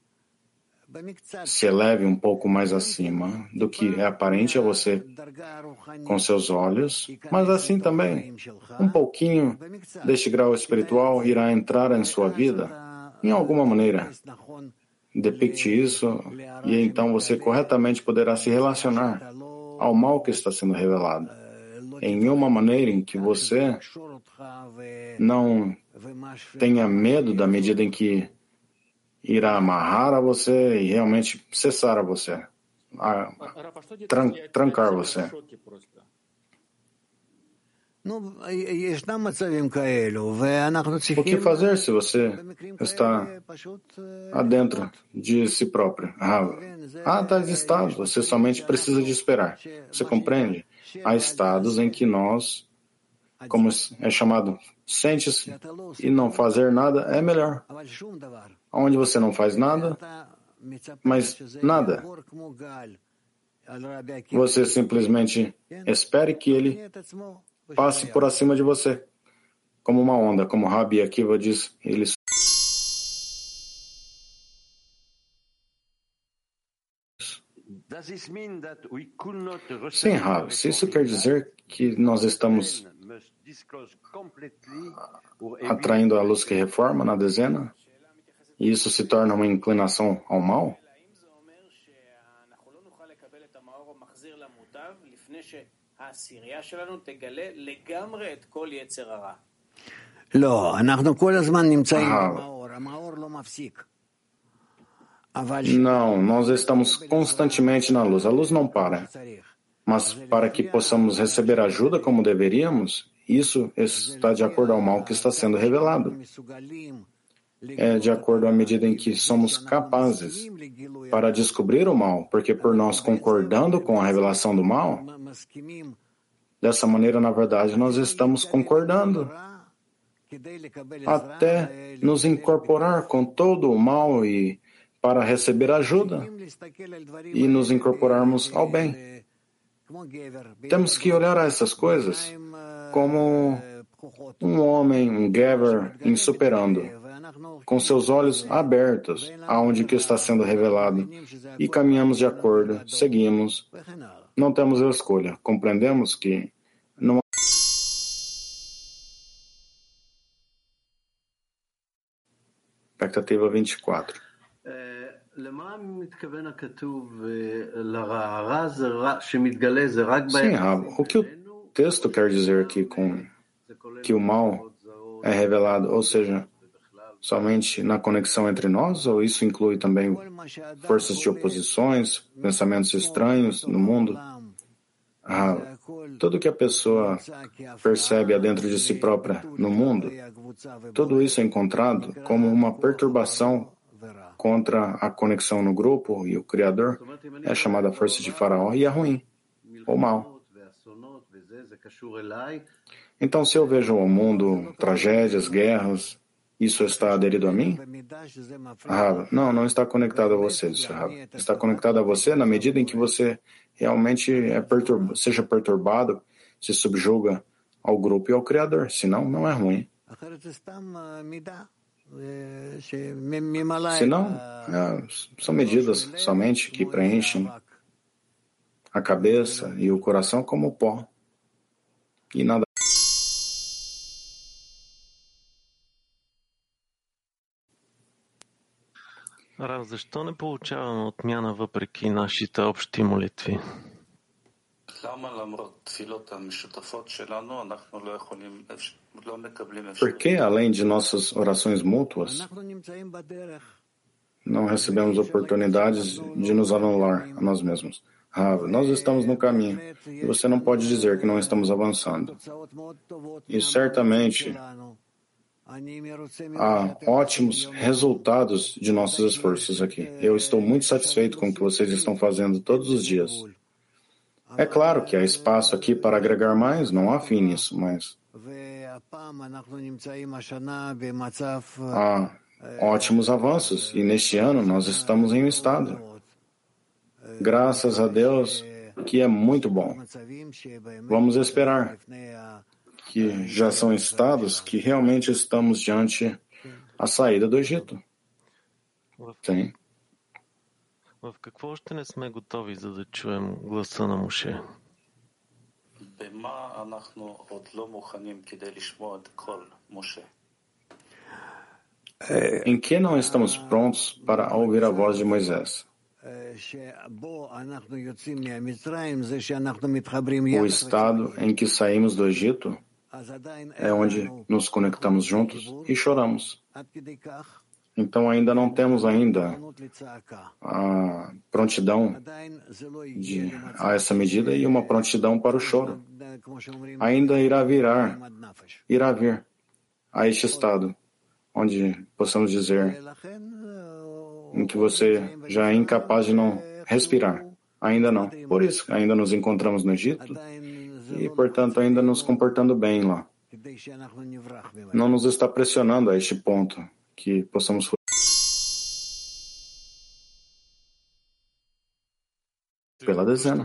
Se eleve um pouco mais acima do que é aparente a você com seus olhos, mas assim também, um pouquinho deste grau espiritual irá entrar em sua vida, em alguma maneira. Depicte isso e então você corretamente poderá se relacionar ao mal que está sendo revelado em uma maneira em que você não tenha medo da medida em que irá amarrar a você e realmente cessar a você, a tran- trancar você. O que fazer se você está adentro de si próprio? Há tais estados, você somente precisa de esperar. Você compreende? Há estados em que nós, como é chamado, sente-se e não fazer nada é melhor. Onde você não faz nada, mas nada. Você simplesmente espere que ele passe por acima de você, como uma onda, como Rabi Akiva diz. Ele... Sim, Rabi, se isso quer dizer que nós estamos atraindo a luz que reforma na dezena, e isso se torna uma inclinação ao mal? Ah, não, nós estamos constantemente na luz. A luz não para. Mas para que possamos receber ajuda como deveríamos, isso está de acordo ao mal que está sendo revelado. É de acordo à medida em que somos capazes para descobrir o mal, porque por nós concordando com a revelação do mal, dessa maneira, na verdade, nós estamos concordando até nos incorporar com todo o mal e para receber ajuda e nos incorporarmos ao bem. Temos que olhar a essas coisas como um homem, um Gever, insuperando, com seus olhos abertos aonde que está sendo revelado, e caminhamos de acordo, seguimos, não temos a escolha, compreendemos que não há expectativa vinte e quatro. Sim, Rab, o que o texto quer dizer aqui com que o mal é revelado, ou seja, somente na conexão entre nós, ou isso inclui também forças de oposições, pensamentos estranhos no mundo? Ah, tudo que a pessoa percebe dentro de si própria no mundo, tudo isso é encontrado como uma perturbação contra a conexão no grupo e o Criador, é chamada força de Faraó e é ruim, ou mal. Então, se eu vejo o mundo, tragédias, guerras, isso está aderido a mim? Ah, não, não está conectado a você, disse Rav. Está conectado a você na medida em que você realmente é perturb... seja perturbado, se subjuga ao grupo e ao Criador. Senão, não é ruim. Senão, é, são medidas somente que preenchem a cabeça e o coração como pó. E nada. Рав, защо не получаваме отмяна въпреки нашите общи молитви? Porque, além de nossas orações mútuas, não recebemos oportunidades de nos anular a nós mesmos. Ah, nós estamos no caminho e você não pode dizer que não estamos avançando. E certamente há ótimos resultados de nossos esforços aqui. Eu estou muito satisfeito com o que vocês estão fazendo todos os dias. É claro que há espaço aqui para agregar mais, não há fim nisso, mas há ótimos avanços e neste ano nós estamos em um estado, graças a Deus, que é muito bom. Vamos esperar que já são estados que realmente estamos diante a saída do Egito. Sim. В какво още не сме готови, за да чуем гласа на Моше? Em que não estamos prontos para ouvir a voz de Moisés? O estado em que saímos do Egito é onde nos conectamos juntos e choramos. Então ainda não temos ainda a prontidão de, a essa medida e uma prontidão para o choro. ainda irá virar, irá vir a este estado, onde possamos dizer em que você já é incapaz de não respirar. Ainda não. Por isso, ainda nos encontramos no Egito e, portanto, ainda nos comportando bem lá. Não nos está pressionando a este ponto que possamos fugir pela dezena.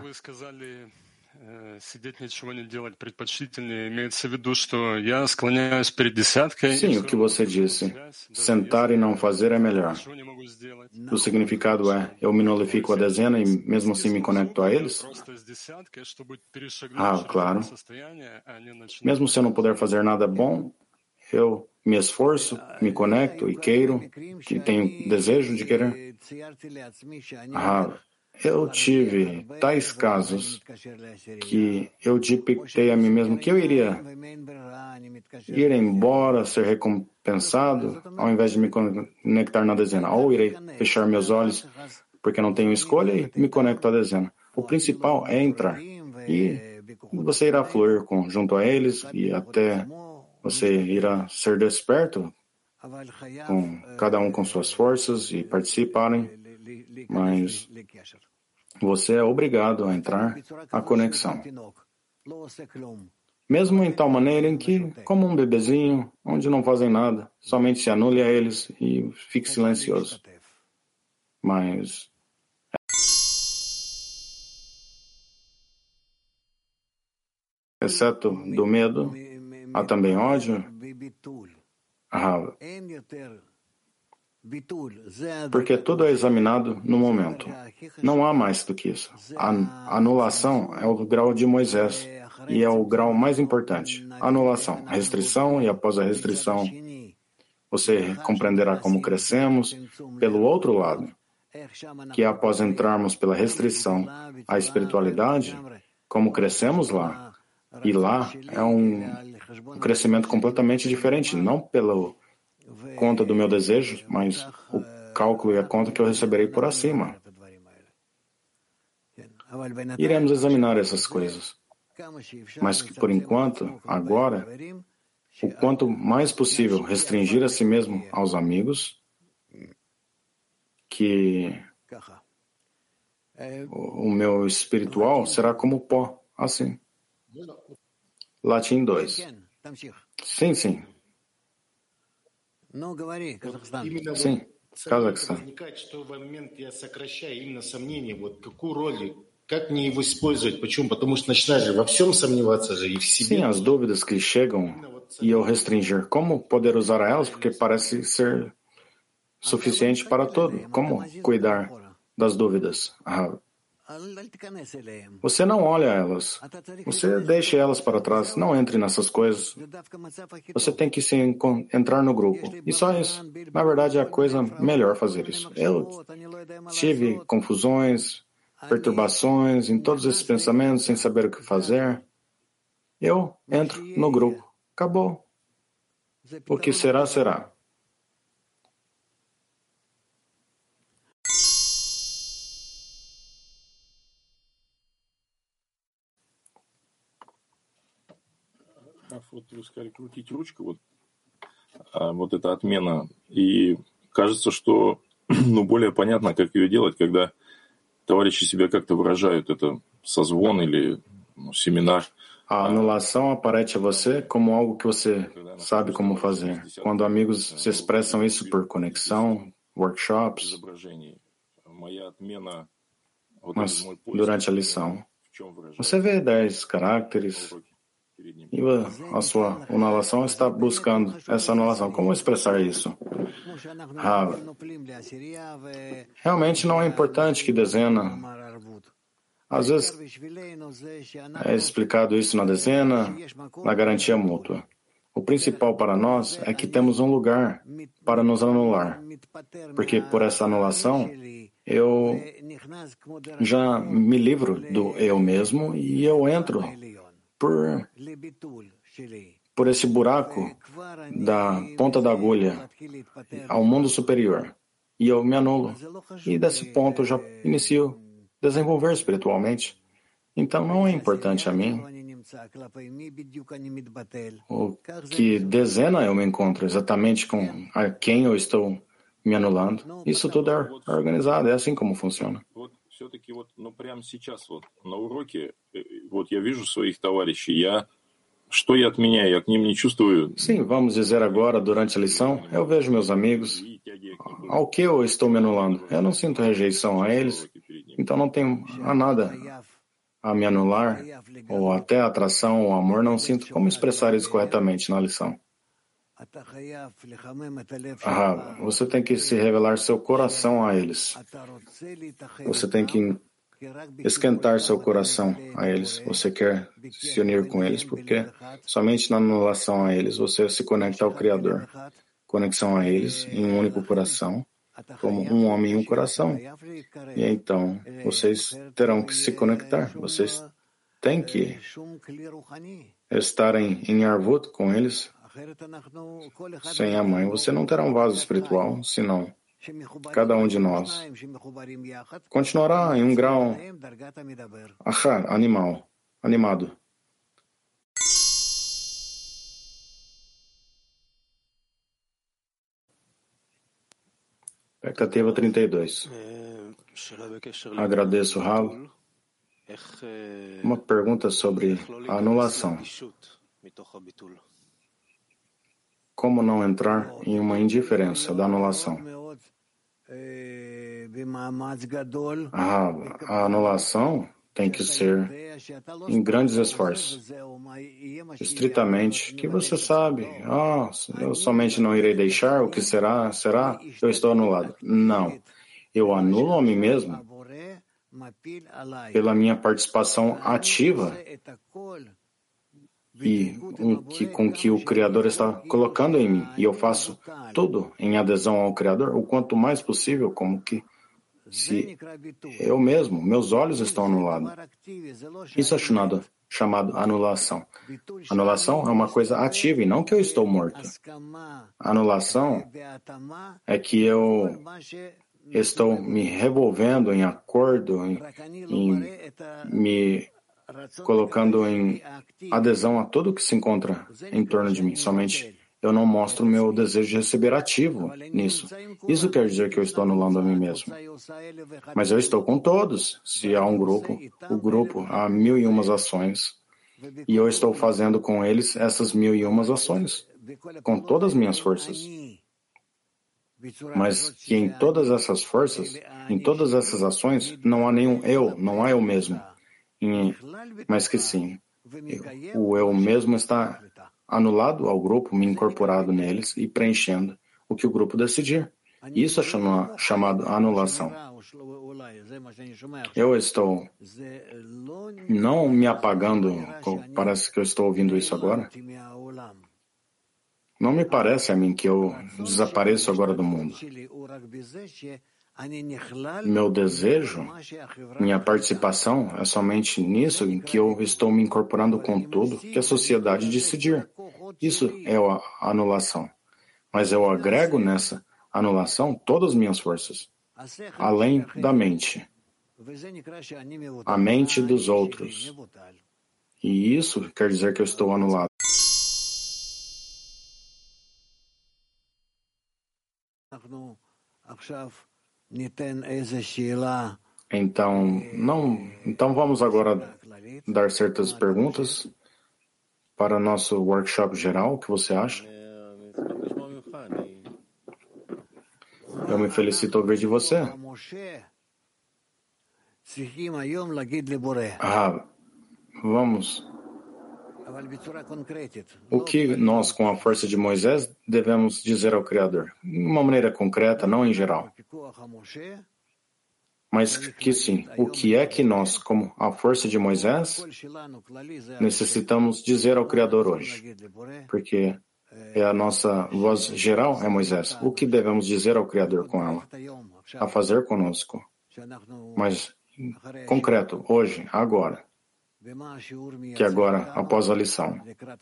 Sim, o que você disse. Sentar e não fazer é melhor. O significado é, eu me nulifico a dezena e mesmo assim me conecto a eles? Ah, claro. Mesmo se eu não puder fazer nada bom, eu me esforço, me conecto e queiro, que tenho desejo de querer. Ah, eu tive tais casos que eu dipictei a mim mesmo que eu iria ir embora, ser recompensado, ao invés de me conectar na dezena. Ou irei fechar meus olhos porque não tenho escolha e me conecto à dezena. O principal é entrar. E você irá fluir com, junto a eles e até você irá ser desperto, com cada um com suas forças e participarem. Mas você é obrigado a entrar à conexão. Mesmo em tal maneira em que, como um bebezinho, onde não fazem nada, somente se anule a eles e fique silencioso. Mas exceto do medo, há também ódio. Ah, porque tudo é examinado no momento. Não há mais do que isso. A anulação é o grau de Moisés e é o grau mais importante. Anulação, restrição e após a restrição, você compreenderá como crescemos pelo outro lado, que é após entrarmos pela restrição à espiritualidade, como crescemos lá. E lá é um, um crescimento completamente diferente, não pelo conta do meu desejo, mas o cálculo e a conta que eu receberei por acima. Iremos examinar essas coisas. Mas que, por enquanto, agora, o quanto mais possível restringir a si mesmo aos amigos, que o meu espiritual será como pó, assim. Latim dois. Sim, sim. Sim, Cazaquistão. Sim, as dúvidas que chegam e eu restringir, como poder usar elas, porque parece ser suficiente para todo. Como cuidar das dúvidas? Ah, você não olha elas. Você deixa elas para trás. Não entre nessas coisas. Você tem que se entrar no grupo. E só isso. Na verdade, é a coisa melhor fazer isso. Eu tive confusões, perturbações em todos esses pensamentos, sem saber o que fazer. Eu entro no grupo. Acabou. O que será, será. Вот вы сказали крутить ручку, вот, а, вот эта отмена. И кажется, что ну, более понятно, как ее делать, когда товарищи себя как-то выражают. Это созвон или ну, семинар. A anulação aparece a você como algo que você sabe como fazer. Quando amigos se expressam isso por conexão, workshops, mas durante a lição, você vê dez caracteres e a sua anulação está buscando essa anulação. Como expressar isso? Ah, realmente não é importante que dezena. Às vezes é explicado isso na dezena, na garantia mútua. O principal para nós é que temos um lugar para nos anular, porque por essa anulação eu já me livro do eu mesmo e eu entro por, por esse buraco da ponta da agulha ao mundo superior e eu me anulo. E desse ponto eu já inicio desenvolver espiritualmente. Então não é importante a mim O que dezena eu me encontro exatamente com a quem eu estou me anulando. Isso tudo é organizado, é assim como funciona. Все-таки вот, ну, прямо сейчас вот на уроке, вот я вижу своих товарищей, я, что я отменяю, я к ним не чувствую. Sim, vamos dizer agora, durante a lição, eu vejo meus amigos, ao que eu estou me anulando. Eu não sinto rejeição a eles, então não tenho a nada a me anular, ou até atração ou amor, não sinto como expressar isso corretamente na lição. Ah, você tem que se revelar seu coração a eles. Você tem que esquentar seu coração a eles. Você quer se unir com eles, porque somente na anulação a eles você se conecta ao Criador. Conexão a eles em um único coração, como um homem e um coração. E então vocês terão que se conectar. Vocês têm que estarem em Arvut com eles. Sem a mãe, você não terá um vaso espiritual, senão cada um de nós continuará em um grau achar, animal, animado. Expectativa trinta e dois. Agradeço, Raul. Uma pergunta sobre a anulação. Como não entrar em uma indiferença da anulação? A, a anulação tem que ser em grandes esforços. Estritamente, que você sabe, ah, eu somente não irei deixar, o que será? Será? Eu estou anulado. Não. Eu anulo a mim mesmo pela minha participação ativa e um, que, com que o Criador está colocando em mim. E eu faço tudo em adesão ao Criador, o quanto mais possível, como que se eu mesmo, meus olhos estão anulados. Isso é chamado, chamado anulação. Anulação é uma coisa ativa e não que eu estou morto. Anulação é que eu estou me revolvendo em acordo, em, em me colocando em adesão a tudo que se encontra em torno de mim. Somente eu não mostro o meu desejo de receber ativo nisso. Isso quer dizer que eu estou anulando a mim mesmo. Mas eu estou com todos. Se há um grupo, o grupo há mil e umas ações. E eu estou fazendo com eles essas mil e umas ações, com todas as minhas forças. Mas que em todas essas forças, em todas essas ações, não há nenhum eu, não há eu mesmo. Mas que sim, eu, o eu mesmo está anulado ao grupo, me incorporado neles e preenchendo o que o grupo decidir. Isso é chama, chamado anulação. Eu estou não me apagando, parece que eu estou ouvindo isso agora. Não me parece a mim que eu desapareço agora do mundo. Meu desejo, minha participação é somente nisso em que eu estou me incorporando com tudo que a sociedade decidir. Isso é a anulação. Mas eu agrego nessa anulação todas as minhas forças, além da mente, a mente dos outros. E isso quer dizer que eu estou anulado. Então, não, então vamos agora dar certas perguntas para o nosso workshop geral. O que você acha? Eu me felicito ao ouvir de você. Ah, vamos. O que nós, com a força de Moisés, devemos dizer ao Criador? De uma maneira concreta, não em geral. Mas que sim, o que é que nós, como a força de Moisés, necessitamos dizer ao Criador hoje? Porque é a nossa voz geral é Moisés. O que devemos dizer ao Criador com ela? A fazer conosco. Mas concreto, hoje, agora. Que agora, após a lição.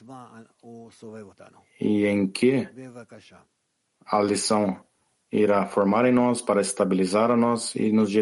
E em que a lição irá formar em nós para estabilizar a nós e nos